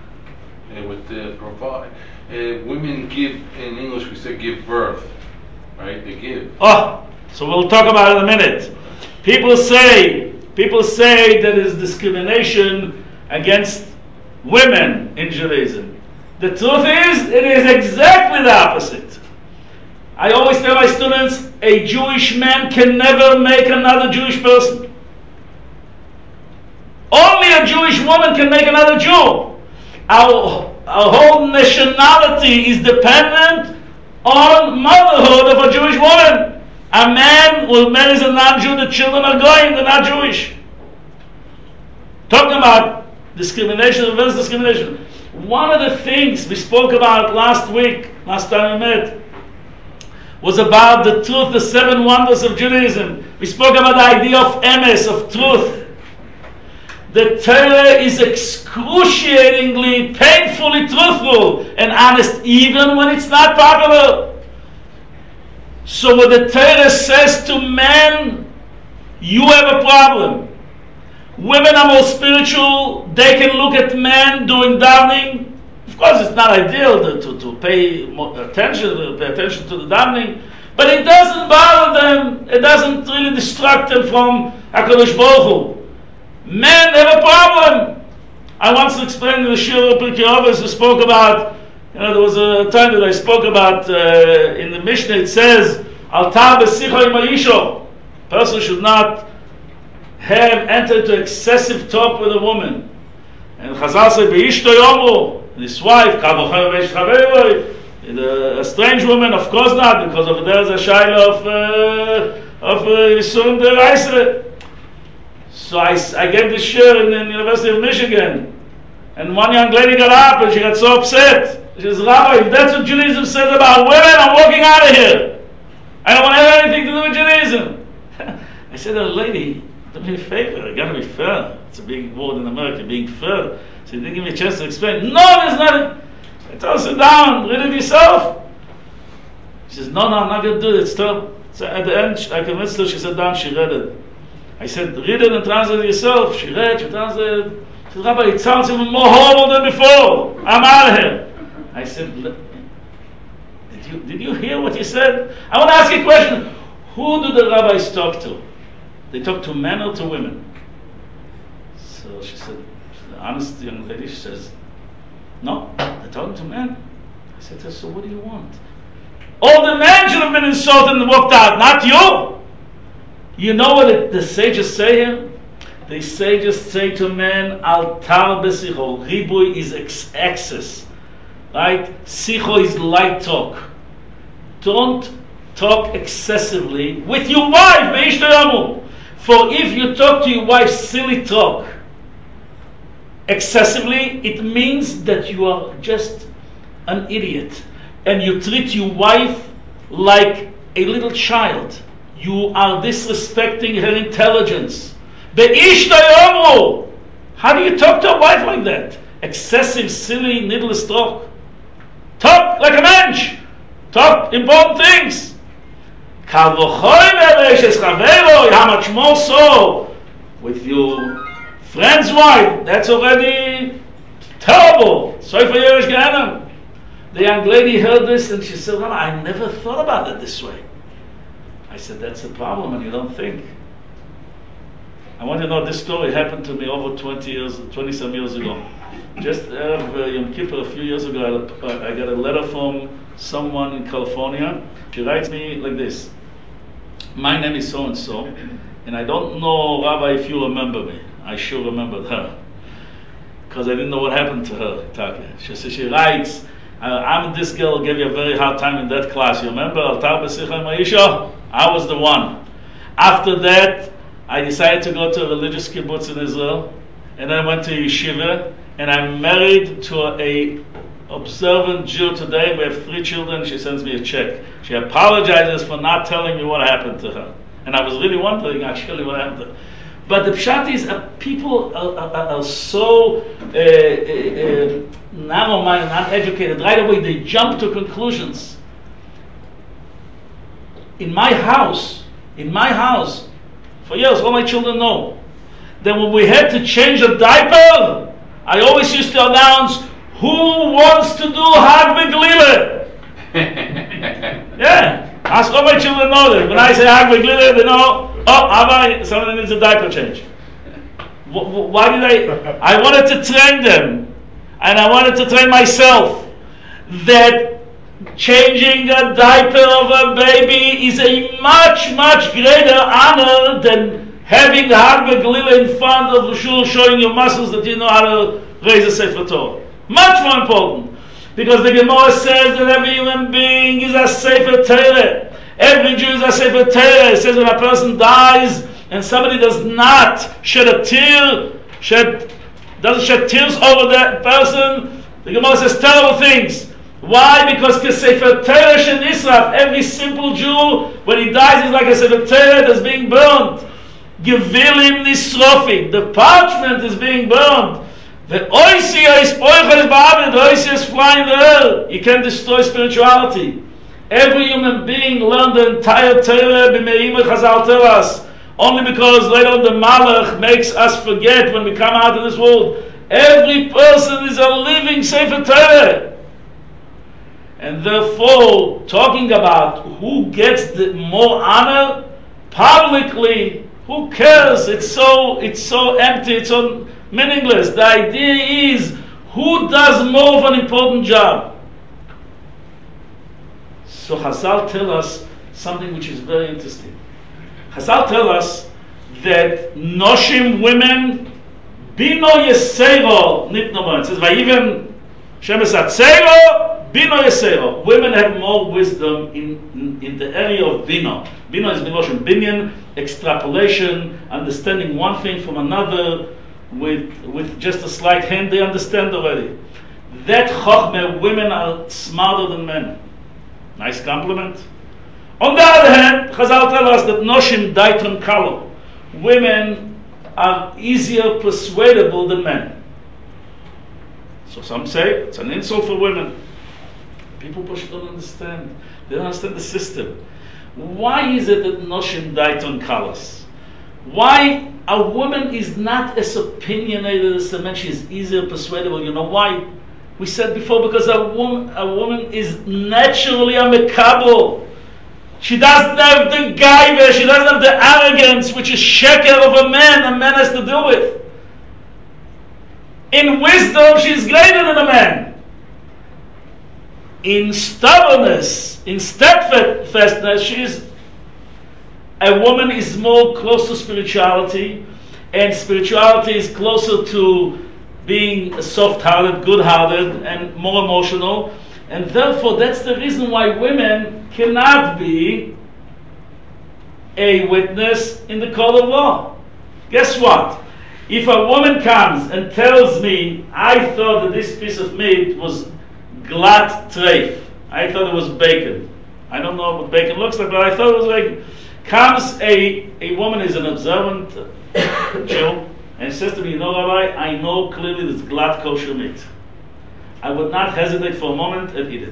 Women give, in English we say give birth. Right, they give. Oh, so we'll talk about it in a minute. People say that is discrimination against women in Judaism. The truth is, it is exactly the opposite. I always tell my students, a Jewish man can never make another Jewish person. Only a Jewish woman can make another Jew. Our whole nationality is dependent on motherhood of a Jewish woman. A man will marry a non-Jew, the children are going, they're not Jewish. Talking about discrimination, reverse discrimination. One of the things we spoke about last time we met, was about the truth, the 7 wonders of Judaism. We spoke about the idea of emes, of truth. The Torah is excruciatingly, painfully truthful and honest, even when it's not popular. So when the Torah says to men, you have a problem. Women are more spiritual, they can look at men doing davening. Of course, it's not ideal to pay attention to the davening, but it doesn't bother them, it doesn't really distract them from HaKadosh Baruch Hu. Men have a problem. I once explained in the Shir of Pirkei Avos, we spoke about, there was a time that I spoke about, in the Mishnah it says, Altar b'sicha im ha'isho. A person should not have entered into excessive talk with a woman. And Chazal said, Be'ishto yomu, his wife, a strange woman, of course not, because over there is a shaila of Yisum Deraisa. So I gave this shir in the University of Michigan, and one young lady got up and she got so upset. She says, Rabbi, if that's what Judaism says about women, I'm walking out of here. I don't want to have anything to do with Judaism. I said, oh, lady, do me a favor, you got to be fair. It's a big word in America, being fair. So you didn't give me a chance to explain. No, there's nothing. I told her, sit down, read it yourself. She says, no, I'm not going to do it. Stop. So at the end, I convinced her, she sat down, she read it. I said, read it and translate it yourself. She read, she translated. She said, Rabbi, it sounds even more horrible than before. I'm out of here. I said, did you hear what you said? I want to ask you a question. Who do the rabbis talk to? They talk to men or to women? So she said, the honest young lady, she says, no, they're talking to men. I said to her, so what do you want? All the men should have been insulted and walked out, not you. You know what the sages say here? The sages say to men, altar b'sicho. Ribui is excess. Right? Sicho is light talk. Don't talk excessively with your wife, be'ishto yamu. For if you talk to your wife silly talk excessively, it means that you are just an idiot. And you treat your wife like a little child. You are disrespecting her intelligence. Be'ishto yamu. How do you talk to a wife like that? Excessive, silly, needless talk. Talk like a mensch. Talk important things. How much more so with your friend's wife? That's already terrible. Sorry for Yerush Gehenim. The young lady heard this and she said, well, I never thought about it this way. I said, that's the problem and you don't think. I want to know, this story happened to me over 20-some years ago. Just Yom Kippur, a few years ago, I got a letter from someone in California. She writes me like this. My name is so-and-so, and I don't know, Rabbi, if you remember me. I sure remembered her, because I didn't know what happened to her. She writes, I'm this girl who gave you a very hard time in that class. You remember? Altar b'sicha im ha'isha? I was the one. After that, I decided to go to a religious kibbutz in Israel, and then I went to yeshiva, and I'm married to a observant Jew today. We have 3 children. She sends me a check. She apologizes for not telling me what happened to her. And I was really wondering actually what happened to her. But the pshat is, people are so narrow-minded, uneducated. Right away they jump to conclusions. In my house, for years, all my children know that when we had to change a diaper, I always used to announce, who wants to do Hag Beglile? Yeah, ask all my children know that. When I say Hag Beglile, they know, somebody needs a diaper change. Why did I wanted to train them, and I wanted to train myself, that changing a diaper of a baby is a much, much greater honor than having the Hagba Galila in front of the shul, showing your muscles that you know how to raise a Sefer Torah. Much more important. Because the Gemara says that every human being is a Sefer Torah. Every Jew is a Sefer Torah. It says when a person dies and somebody does not shed a tear, doesn't shed tears over that person, the Gemara says terrible things. Why? Because Sefer Torah Shen Israf, every simple Jew, when he dies, is like a Sefer Torah that's being burned. Gevilim Nisrofim, the parchment is being burned. The Oisia is Poichel Ba'abed, the Oisia is flying the air. You can destroy spirituality. Every human being learned the entire Torah b'meimah Chazal tell us. Only because later on the Malach makes us forget when we come out of this world. Every person is a living Sefer Torah. And therefore, talking about who gets the more honor publicly, who cares? It's so empty, it's so meaningless. The idea is who does more of an important job. So Chazal tell us something which is very interesting. Chazal tell us that Noshim women Bino Yesero Nitnomer. It says Vayiven Shemes Atzero Bino Yesero. Women have more wisdom in the area of Bino. Bino is Binoshim Binyan, extrapolation, understanding one thing from another with just a slight hint. They understand already. That Chochmeh, women are smarter than men. Nice compliment. On the other hand, Chazal tell us that Noshim Daiton Kalo. Women are easier persuadable than men. So some say it's an insult for women. People don't understand. They don't understand the system. Why is it that Noshim Daiton Kalos? Why a woman is not as opinionated as a man? She is easier persuadable. You know why? We said before, because a woman is naturally a mekabel. She doesn't have the gaiva, she doesn't have the arrogance, which is sheker of a man has to deal with. In wisdom, she is greater than a man. In stubbornness, in steadfastness, a woman is more close to spirituality, and spirituality is closer to being soft-hearted, good-hearted, and more emotional. And therefore, that's the reason why women cannot be a witness in the court of law. Guess what? If a woman comes and tells me, I thought that this piece of meat was glatt treif, I thought it was bacon. I don't know what bacon looks like, but I thought it was bacon. Comes a woman is an observant Jew, and says to me, you know, Rabbi, I know clearly this glatt kosher meat. I would not hesitate for a moment and eat it.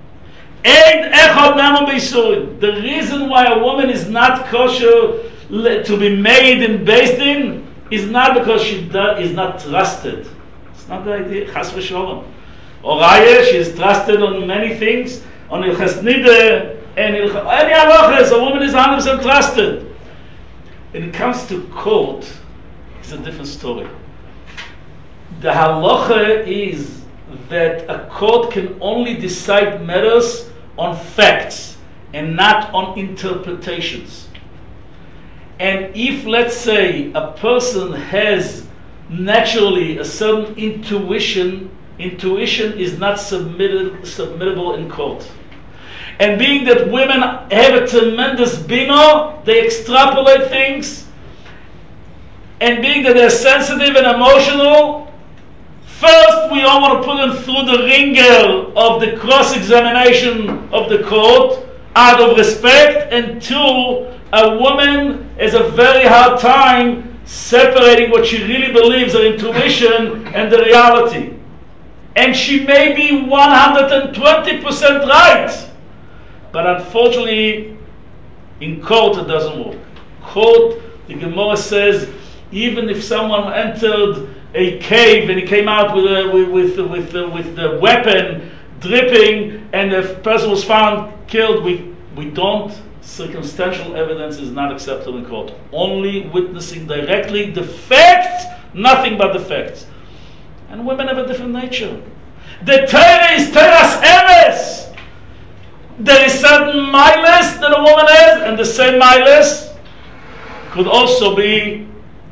The reason why a woman is not kosher to be made in Beis Din is not because she is not trusted. It's not the idea. Chas v'sholom. Oraya, she is trusted on many things, on Ilches Nideh, and any halachas, a woman is 100% trusted. When it comes to court, it's a different story. The halacha is that a court can only decide matters on facts and not on interpretations. And if, let's say, a person has naturally a certain intuition is not submittable in court. And being that women have a tremendous bino, they extrapolate things, and being that they're sensitive and emotional, first we all want to put them through the ringer of the cross-examination of the court out of respect, and two, a woman has a very hard time separating what she really believes, her intuition, and the reality. And she may be 120% right. But unfortunately, in court it doesn't work. Court, the Gemara says, even if someone entered a cave and he came out with the weapon dripping, and the person was found killed, we don't. Circumstantial evidence is not acceptable in court. Only witnessing directly the facts, nothing but the facts. And women have a different nature. The Torah is Torah's emes. There is certain miles that a woman has, and the same miles could also be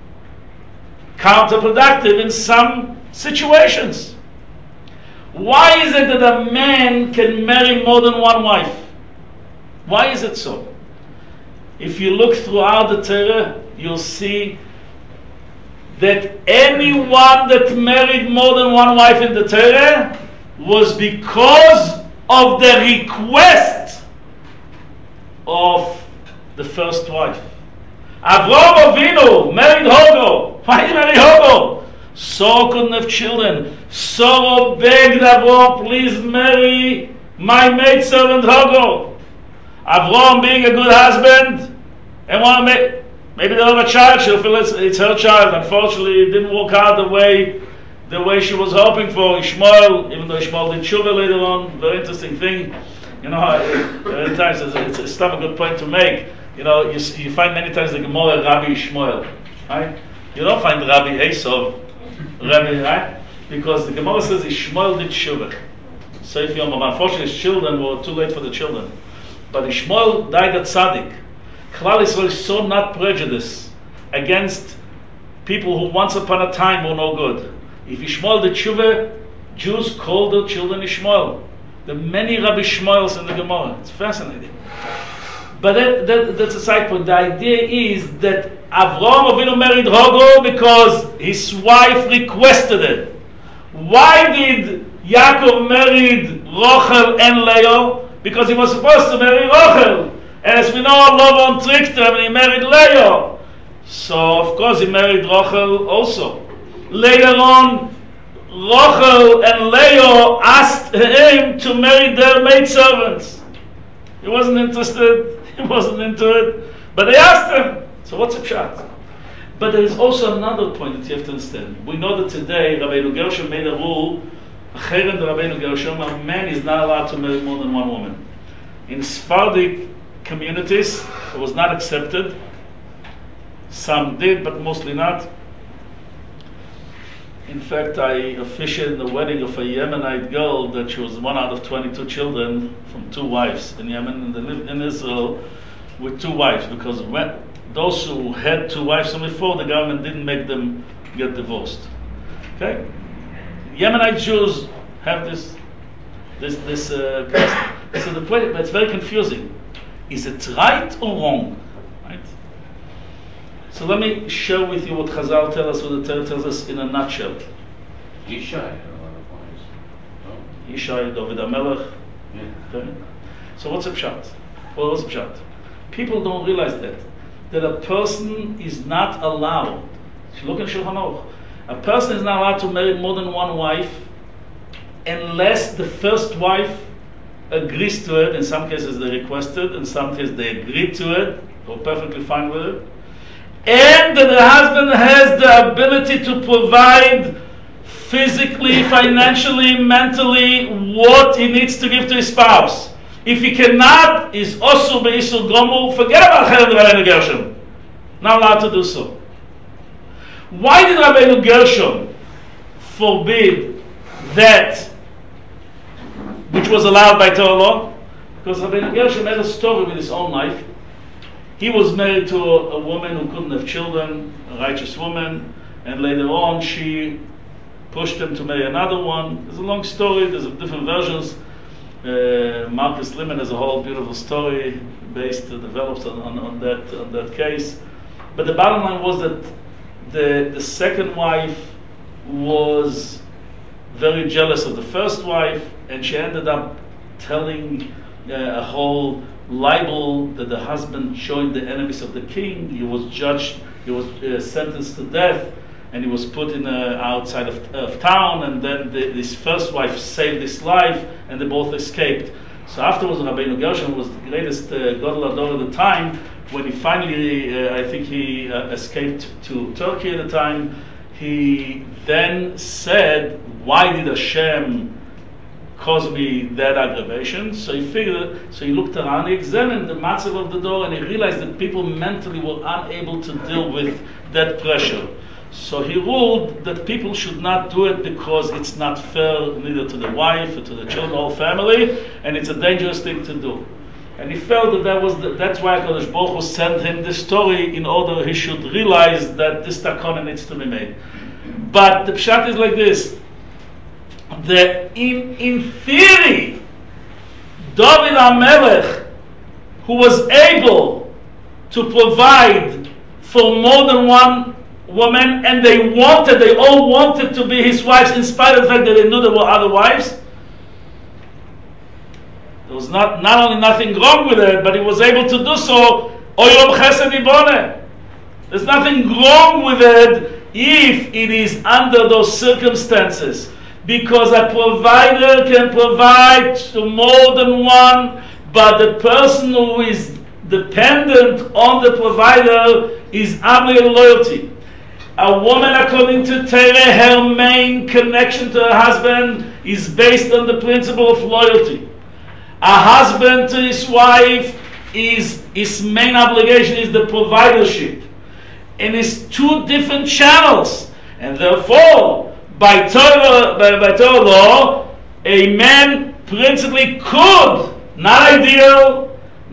counterproductive in some situations. Why is it that a man can marry more than one wife? Why is it so? If you look throughout the Torah, you'll see that anyone that married more than one wife in the Torah was because of the request of the first wife. Avraham Avinu married Hagar. Why did he marry Hagar? Sarah couldn't have children. Sarah begged Avraham, please marry my maidservant Hagar. Avraham, being a good husband, and want to maybe they'll have a child, she'll feel it's her child. Unfortunately, it didn't work out the way she was hoping for. Ishmael, even though Ishmael did tshuva later on, very interesting thing. You know, many times it's not a good point to make. You know, you find many times the Gemara Rabbi Ishmael, right? You don't find Rabbi Esau, Rabbi, right? Because the Gemara says Ishmael did tshuva. So if unfortunately his children were too late for the children. But Ishmael died at tzaddik. Klal Yisrael is so not prejudiced against people who once upon a time were no good. If Ishmael did tshuva, Jews called their children Ishmael. There are many Rabbi Ishmaels in the Gemara. It's fascinating. But that's a side point. The idea is that Avraham Avinu married Hagar because his wife requested it. Why did Yaakov marry Rachel and Leah? Because he was supposed to marry Rachel. And as we know, Lavan tricked him and he married Leah. So, of course, he married Rachel also. Later on, Rachel and Leah asked him to marry their maidservants. He wasn't interested. He wasn't into it. But they asked him. So what's a shot? But there is also another point that you have to understand. We know that today, Rabbeinu Gershom made a rule, Cherem de Rabbeinu Gershom, a man is not allowed to marry more than one woman. In Sephardic communities, it was not accepted. Some did, but mostly not. In fact, I officiated the wedding of a Yemenite girl that she was one out of 22 children from two wives in Yemen, and they lived in Israel with two wives, because when those who had two wives from before, the government didn't make them get divorced. Okay? Yemenite Jews have this custom. So the point, it's very confusing. Is it right or wrong? Right? So let me share with you what Chazal tells us, what the Torah tells us in a nutshell. Yishai had a lot of wives. Oh. Yishai, David HaMelech. Yeah. Okay? So what's a pshat? Well, what's a pshat? People don't realize that a person is not allowed. If you look in Shulchan Aruch, a person is not allowed to marry more than one wife unless the first wife agrees to it. In some cases they requested, in some cases they agreed to it, or perfectly fine with it. And that the husband has the ability to provide physically, financially, mentally what he needs to give to his spouse. If he cannot, is osur be'isur gomur, forget about Cherem de Rabbeinu Gershom. Not allowed to do so. Why did Rabbeinu Gershom forbid that which was allowed by Torah law? Because Rabbeinu Gershom had a story with his own life. He was married to a woman who couldn't have children, a righteous woman, and later on she pushed him to marry another one. There's a long story, there's different versions. Marcus Liman has a whole beautiful story developed on that case. But the bottom line was that the second wife was very jealous of the first wife, and she ended up telling a whole libel that the husband joined the enemies of the king. He was judged, he was sentenced to death, and he was put in outside of town, and then this first wife saved his life, and they both escaped. So afterwards, Rabbeinu Gershom was the greatest Gadol Hador at the time. When he finally, I think he escaped to Turkey at the time, he then said, why did Hashem cause me that aggravation? So he figured, so he looked around, he examined the matzav of the door, and he realized that people mentally were unable to deal with that pressure. So he ruled that people should not do it because it's not fair neither to the wife or to the children or family, and it's a dangerous thing to do. And he felt that's why HaKadosh Baruch Hu sent him this story in order he should realize that this takana needs to be made. But the pshat is like this: in theory, David HaMelech, who was able to provide for more than one woman, and they all wanted to be his wives, in spite of the fact that they knew there were other wives. There was not only nothing wrong with it, but he was able to do so. Oyom Chesed Ibone. There's nothing wrong with it if it is under those circumstances, because a provider can provide to more than one, but the person who is dependent on the provider is obligated loyalty. A woman, according to Torah, her main connection to her husband is based on the principle of loyalty. A husband to his wife, his main obligation is the providership. And it's two different channels. And therefore, by Torah law, a man principally could, not ideal,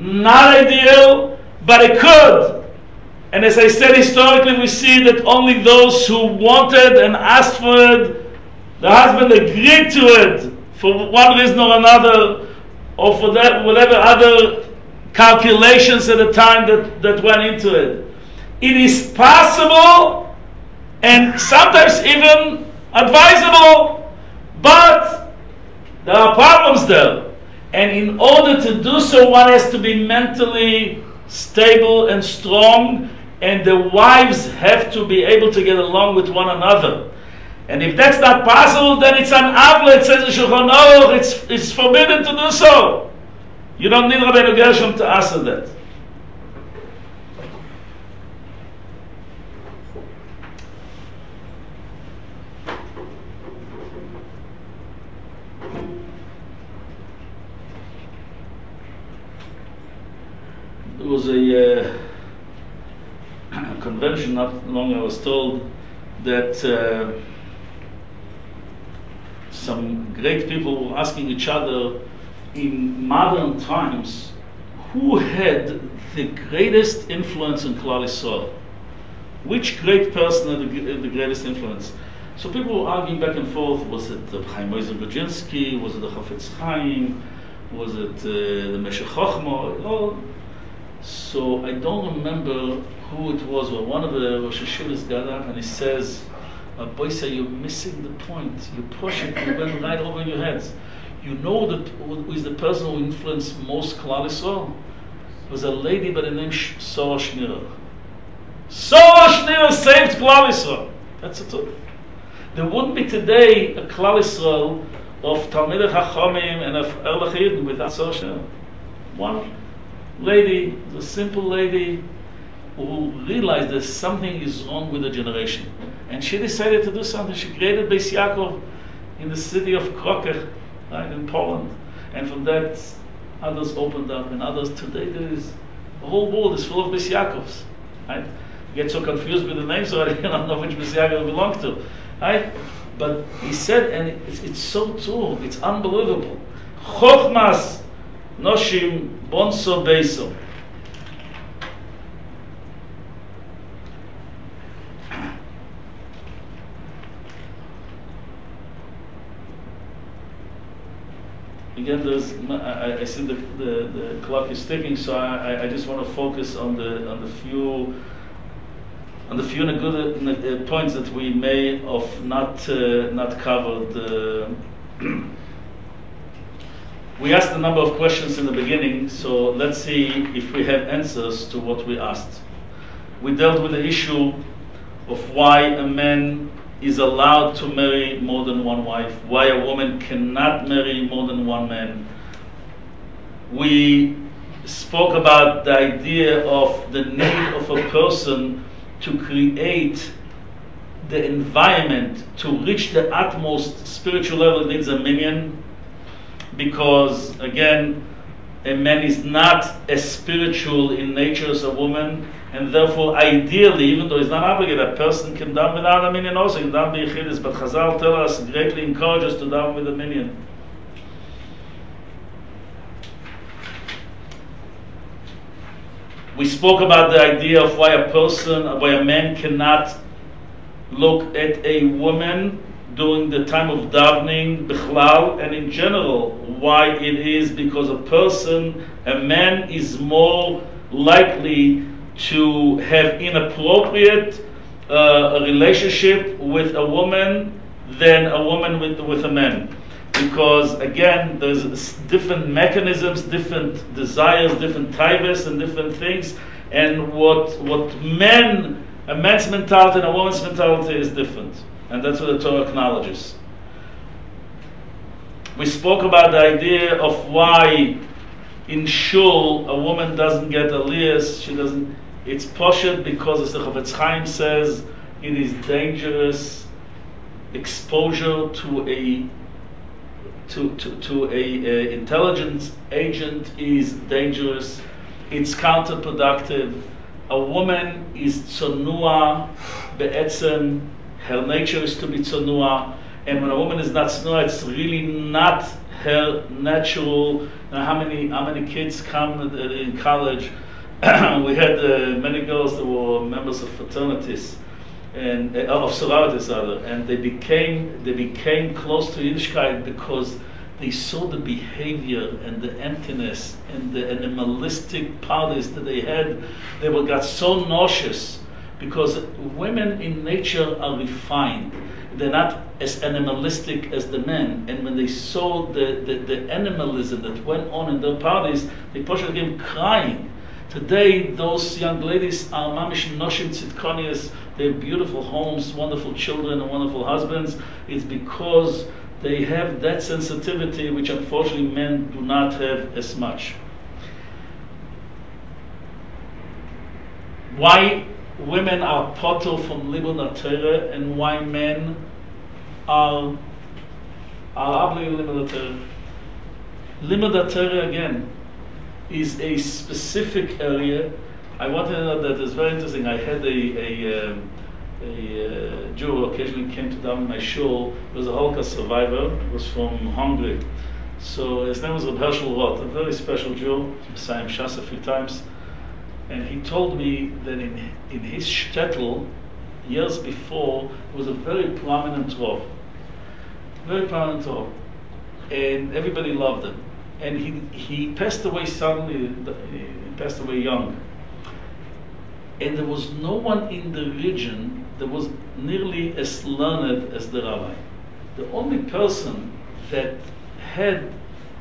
but it could. And as I said, historically, we see that only those who wanted and asked for it, the husband agreed to it for one reason or another, or for that whatever other calculations at the time that went into it. It is possible and sometimes even advisable, but there are problems there. And in order to do so, one has to be mentally stable and strong, and the wives have to be able to get along with one another. And if that's not possible, then it's an avla. It says in Shulchan Aruch, it's forbidden to do so. You don't need Rabbeinu Gershom to answer that. There was a convention not long ago. I was told that some great people were asking each other in modern times who had the greatest influence in Klal Yisrael. Which great person had the greatest influence? So people were arguing back and forth. Was it Chaim Ozer Grodzinski? Was it the Chafetz Chaim? Was it the Meshech Chochmah? So I don't remember who it was, but one of the Rosh Hashivas got up and he says, Boysa, you're missing the point. You push it, you went right over your heads. You know who is the person who influenced most Klal Yisrael? It was a lady by the name Sora Schneer. Sora Schneer saved Klal Yisrael. That's the truth. There wouldn't be today a Klal Yisrael of Talmidei Chachamim and of Erlich Yidden without Sora Schneer. One lady, the simple lady who realized that something is wrong with the generation. And she decided to do something. She created Beis Yaakov in the city of Krakow, right, in Poland. And from that, others opened up, and others. Today, the whole world is full of Beis Yaakovs. Right? You get so confused with the names already, you don't know which Beis Yaakov belong to. Right? But he said, and it's so true, it's unbelievable. Chochmas Noshim Bonso Beiso. Again, I see the clock is ticking, so I just want to focus on the few good points that we may have not covered. We asked a number of questions in the beginning, so let's see if we have answers to what we asked. We dealt with the issue of why a man is allowed to marry more than one wife, why a woman cannot marry more than one man. We spoke about the idea of the need of a person to create the environment to reach the utmost spiritual level. It needs a minyan, because again, a man is not as spiritual in nature as a woman, and therefore ideally, even though he's not obligated, a person can daven without a minyan also, he can daven b'yichidus, but Chazal tell us, greatly encourage us to daven with a minyan. We spoke about the idea of why a man cannot look at a woman during the time of davening, bichlal, and in general, why it is because a man is more likely to have inappropriate relationship with a woman than a woman with a man. Because again, there's different mechanisms, different desires, different taivas, and different things. And what a man's mentality and a woman's mentality is different. And that's what the Torah acknowledges. We spoke about the idea of why in shul a woman doesn't get aliyahs. It's poshet because, as the Chofetz Chaim says, it is dangerous exposure to a intelligence agent is dangerous. It's counterproductive. A woman is tzonua be'etzem. Her nature is to be tzonua, and when a woman is not tzonua, it's really not her natural. How many kids come in college? We had many girls that were members of fraternities and of sororities rather, and they became close to Yiddishkeit because they saw the behavior and the emptiness and the animalistic parties that they had. They got so nauseous because women in nature are refined. They're not as animalistic as the men, and when they saw the animalism that went on in their parties, they pushed them crying. Today, those young ladies are mamish noshim tzidkonias. They have beautiful homes, wonderful children, and wonderful husbands. It's because they have that sensitivity, which unfortunately men do not have as much. Why women are potter from libud Torah and why men are obligated libud Torah? Libud Torah again is a specific area. I want to know that it's very interesting. I had a Jew who occasionally came to daven my shul. He was a Holocaust survivor. He was from Hungary. So his name was Reb Hershel Roth, a very special Jew. He sang Shas a few times. And he told me that in his shtetl, years before, there was a very prominent Rav. Very prominent Rav. And everybody loved him. And he passed away suddenly, he passed away young. And there was no one in the region that was nearly as learned as the rabbi. The only person that had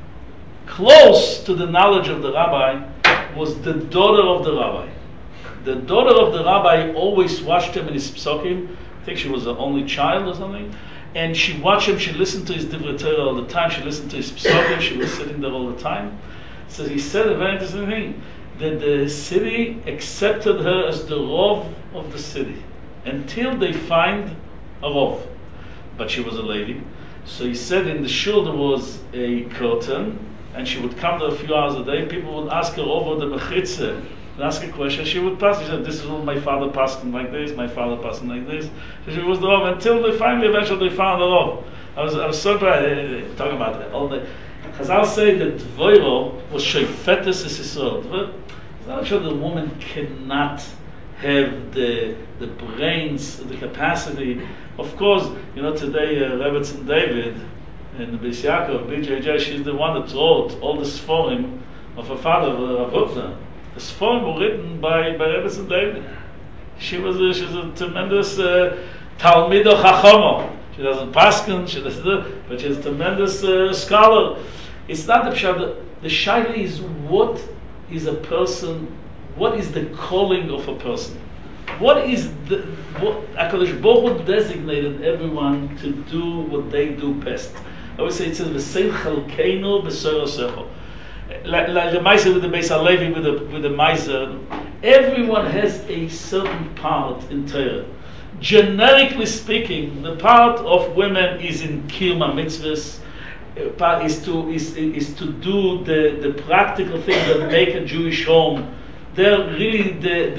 close to the knowledge of the rabbi was the daughter of the rabbi. The daughter of the rabbi always watched him in his psokim. I think she was the only child or something. And she watched him, she listened to his divrei Torah all the time, she listened to his psokim, she was sitting there all the time. So he said a very interesting thing, that the city accepted her as the Rov of the city, until they find a Rov. But she was a lady. So he said in the shul there was a curtain, and she would come there a few hours a day, people would ask her over the mechitze, and ask a question, she would pass. She said, this is what my father passed like this, my father passed like this. So she was the Rav until they eventually found the Rav. I was so proud, talking about it all day. Chazal say that Dvoiro was Sheifetes es Yisrael. It's not sure the woman cannot have the brains, the capacity. Of course, today Rebbetzin David and the Beis Yaakov, BJJ, she's the one that wrote all the Sforim of her father, Rav Hutner. The Sforim were written by Rebbetzin David. She's a tremendous Talmido Chachama. She doesn't paskin, but she's a tremendous scholar. It's not the pshat. The shaila is what is a person, what is the calling of a person? What HaKadosh Baruch Hu designated everyone to do what they do best. I always say it's in the same chalkeinu b'sorasecho. Like the Meiser with the Beis Halevi with the Meiser, everyone has a certain part in Torah. Generically speaking, the part of women is in Kiyum mitzvahs. Part is to do the practical things that make a Jewish home. They're really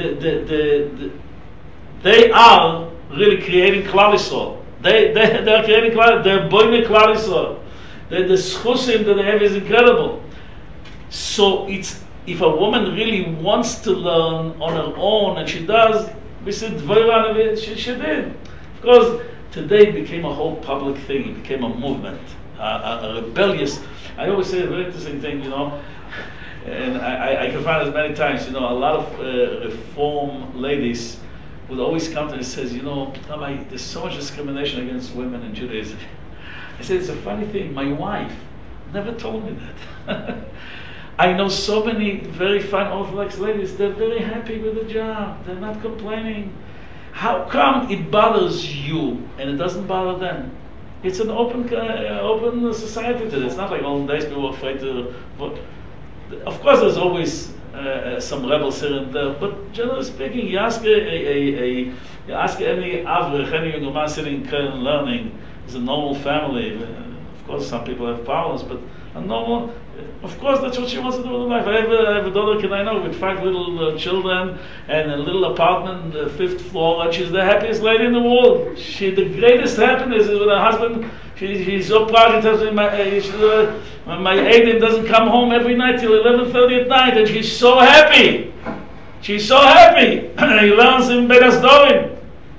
they are really creating Klal Yisrael. They're creating Klal. They're boiling Klal Yisrael. The schusim that they have is incredible. So it's if a woman really wants to learn on her own, and she does, we said, she did. Because today it became a whole public thing, it became a movement, a rebellious. I always say a very interesting thing, and I can find it many times, a lot of reform ladies would always come to me and says, Rabbi, there's so much discrimination against women in Judaism. I said, it's a funny thing, my wife never told me that. I know so many very fine Orthodox ladies, they're very happy with the job, they're not complaining. How come it bothers you and it doesn't bother them? It's an open society today. It's not like olden days people were afraid to vote. Of course, there's always some rebels here and there, but generally speaking, you ask any avrich, any young man sitting in Köln learning, is a normal family. Of course, some people have problems, but a normal. Of course, that's what she wants to do with her life. I have a daughter, I know, with 5 little children and a little apartment, 5th floor, and she's the happiest lady in the world. The greatest happiness is with her husband. She's so proud. She tells me, my Aiden doesn't come home every night till 11:30 at night, and she's so happy. She's so happy. He learns in Bet Hasdorim.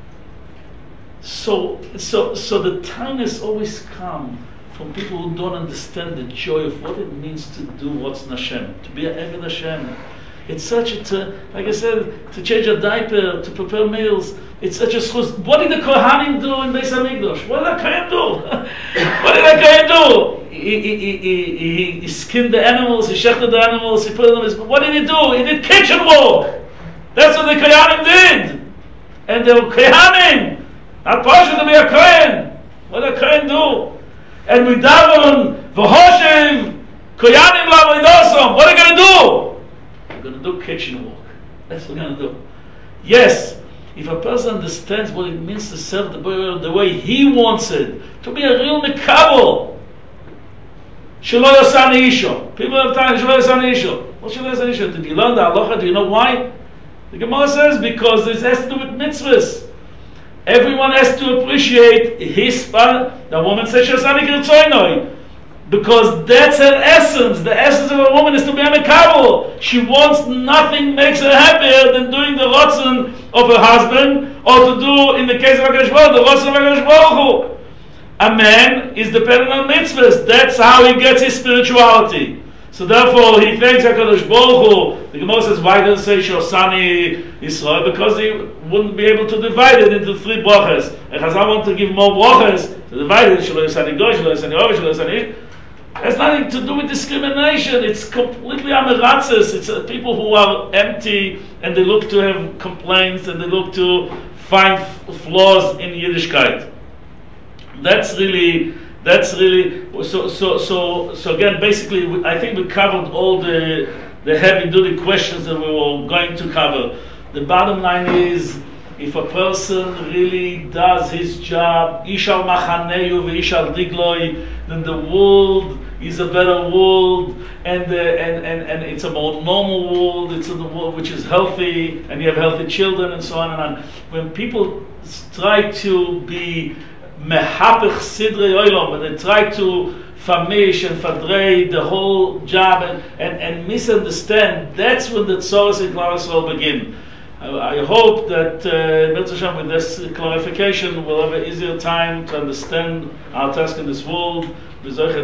So the tiniest always come from people who don't understand the joy of what it means to do what's Hashem, to be an Eved Hashem. It's such like I said, to change a diaper, to prepare meals. It's such a schus. What did the Kohanim do in Beis Hamikdash? What did the Kohen do? What did the Kohen do? He skinned the animals, he shechted the animals, he put them in his. What did he do? He did kitchen work. That's what the Kohanim did. And the Kohanim, not partial to be a Kohen. What did the Kohen do? And we daven, v'hoshev, koyanim la'avodasom. What are we going to do? We're going to do kitchen work. That's what we're going to do. Yes, if a person understands what it means to serve the Borei the way he wants it, to be a real mekabel. Shelo yasani isho. People have time, shelo yasani isho. What shelo yasani isho? Did you learn the halacha? Do you know why? The Gemara says, because this has to do with mitzvahs. Everyone has to appreciate his part. The woman says, because that's her essence. The essence of a woman is to be a mekabel. She wants nothing makes her happier than doing the rotzen of her husband, or to do, in the case of HaKadosh Baruch Hu, the rotzen of HaKadosh Baruch Hu. A man is dependent on mitzvahs. That's how he gets his spirituality. So therefore, he thanks HaKadosh Baruch Hu. The Gemara says, why does it say Shosani Yisrael? Because he wouldn't be able to divide it into 3 brachas. And Chazal want to give more brachas to divide it. Shelo Yasani Goy, Shelo Yasani Ovi, Shelo Yasani. It has nothing to do with discrimination. It's completely amiratzis. It's people who are empty and they look to have complaints and they look to find flaws in Yiddishkeit. That's really so again, basically I think we covered all the heavy duty questions that we were going to cover. The bottom line is, if a person really does his job, Ishal Machaneyu v'Ishal Digloi, then the world is a better world, and it's a more normal world. It's a world which is healthy, and you have healthy children, and so on and on. When people try to be mehapich sidrei olam, when they try to famish and fadrei the whole job and misunderstand, that's when the tzoros and klaus will begin. I hope that with this clarification we'll have an easier time to understand our task in this world. Did anyone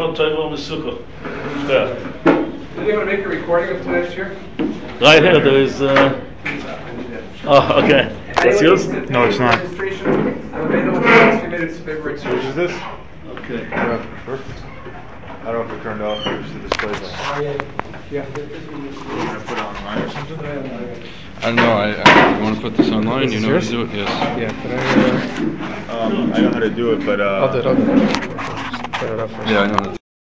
make a recording of today's year? Right here, there is. Oh, okay. That's yours? No, it's not. Which is this? Okay. I don't know if it turned off or just the display's on. Yeah. Can I put it online or something? I don't know. You want to put this online? You know how to do it? Yes. Yeah, can I know how to do it, but I'll do it. Put it up first. Yeah, I know.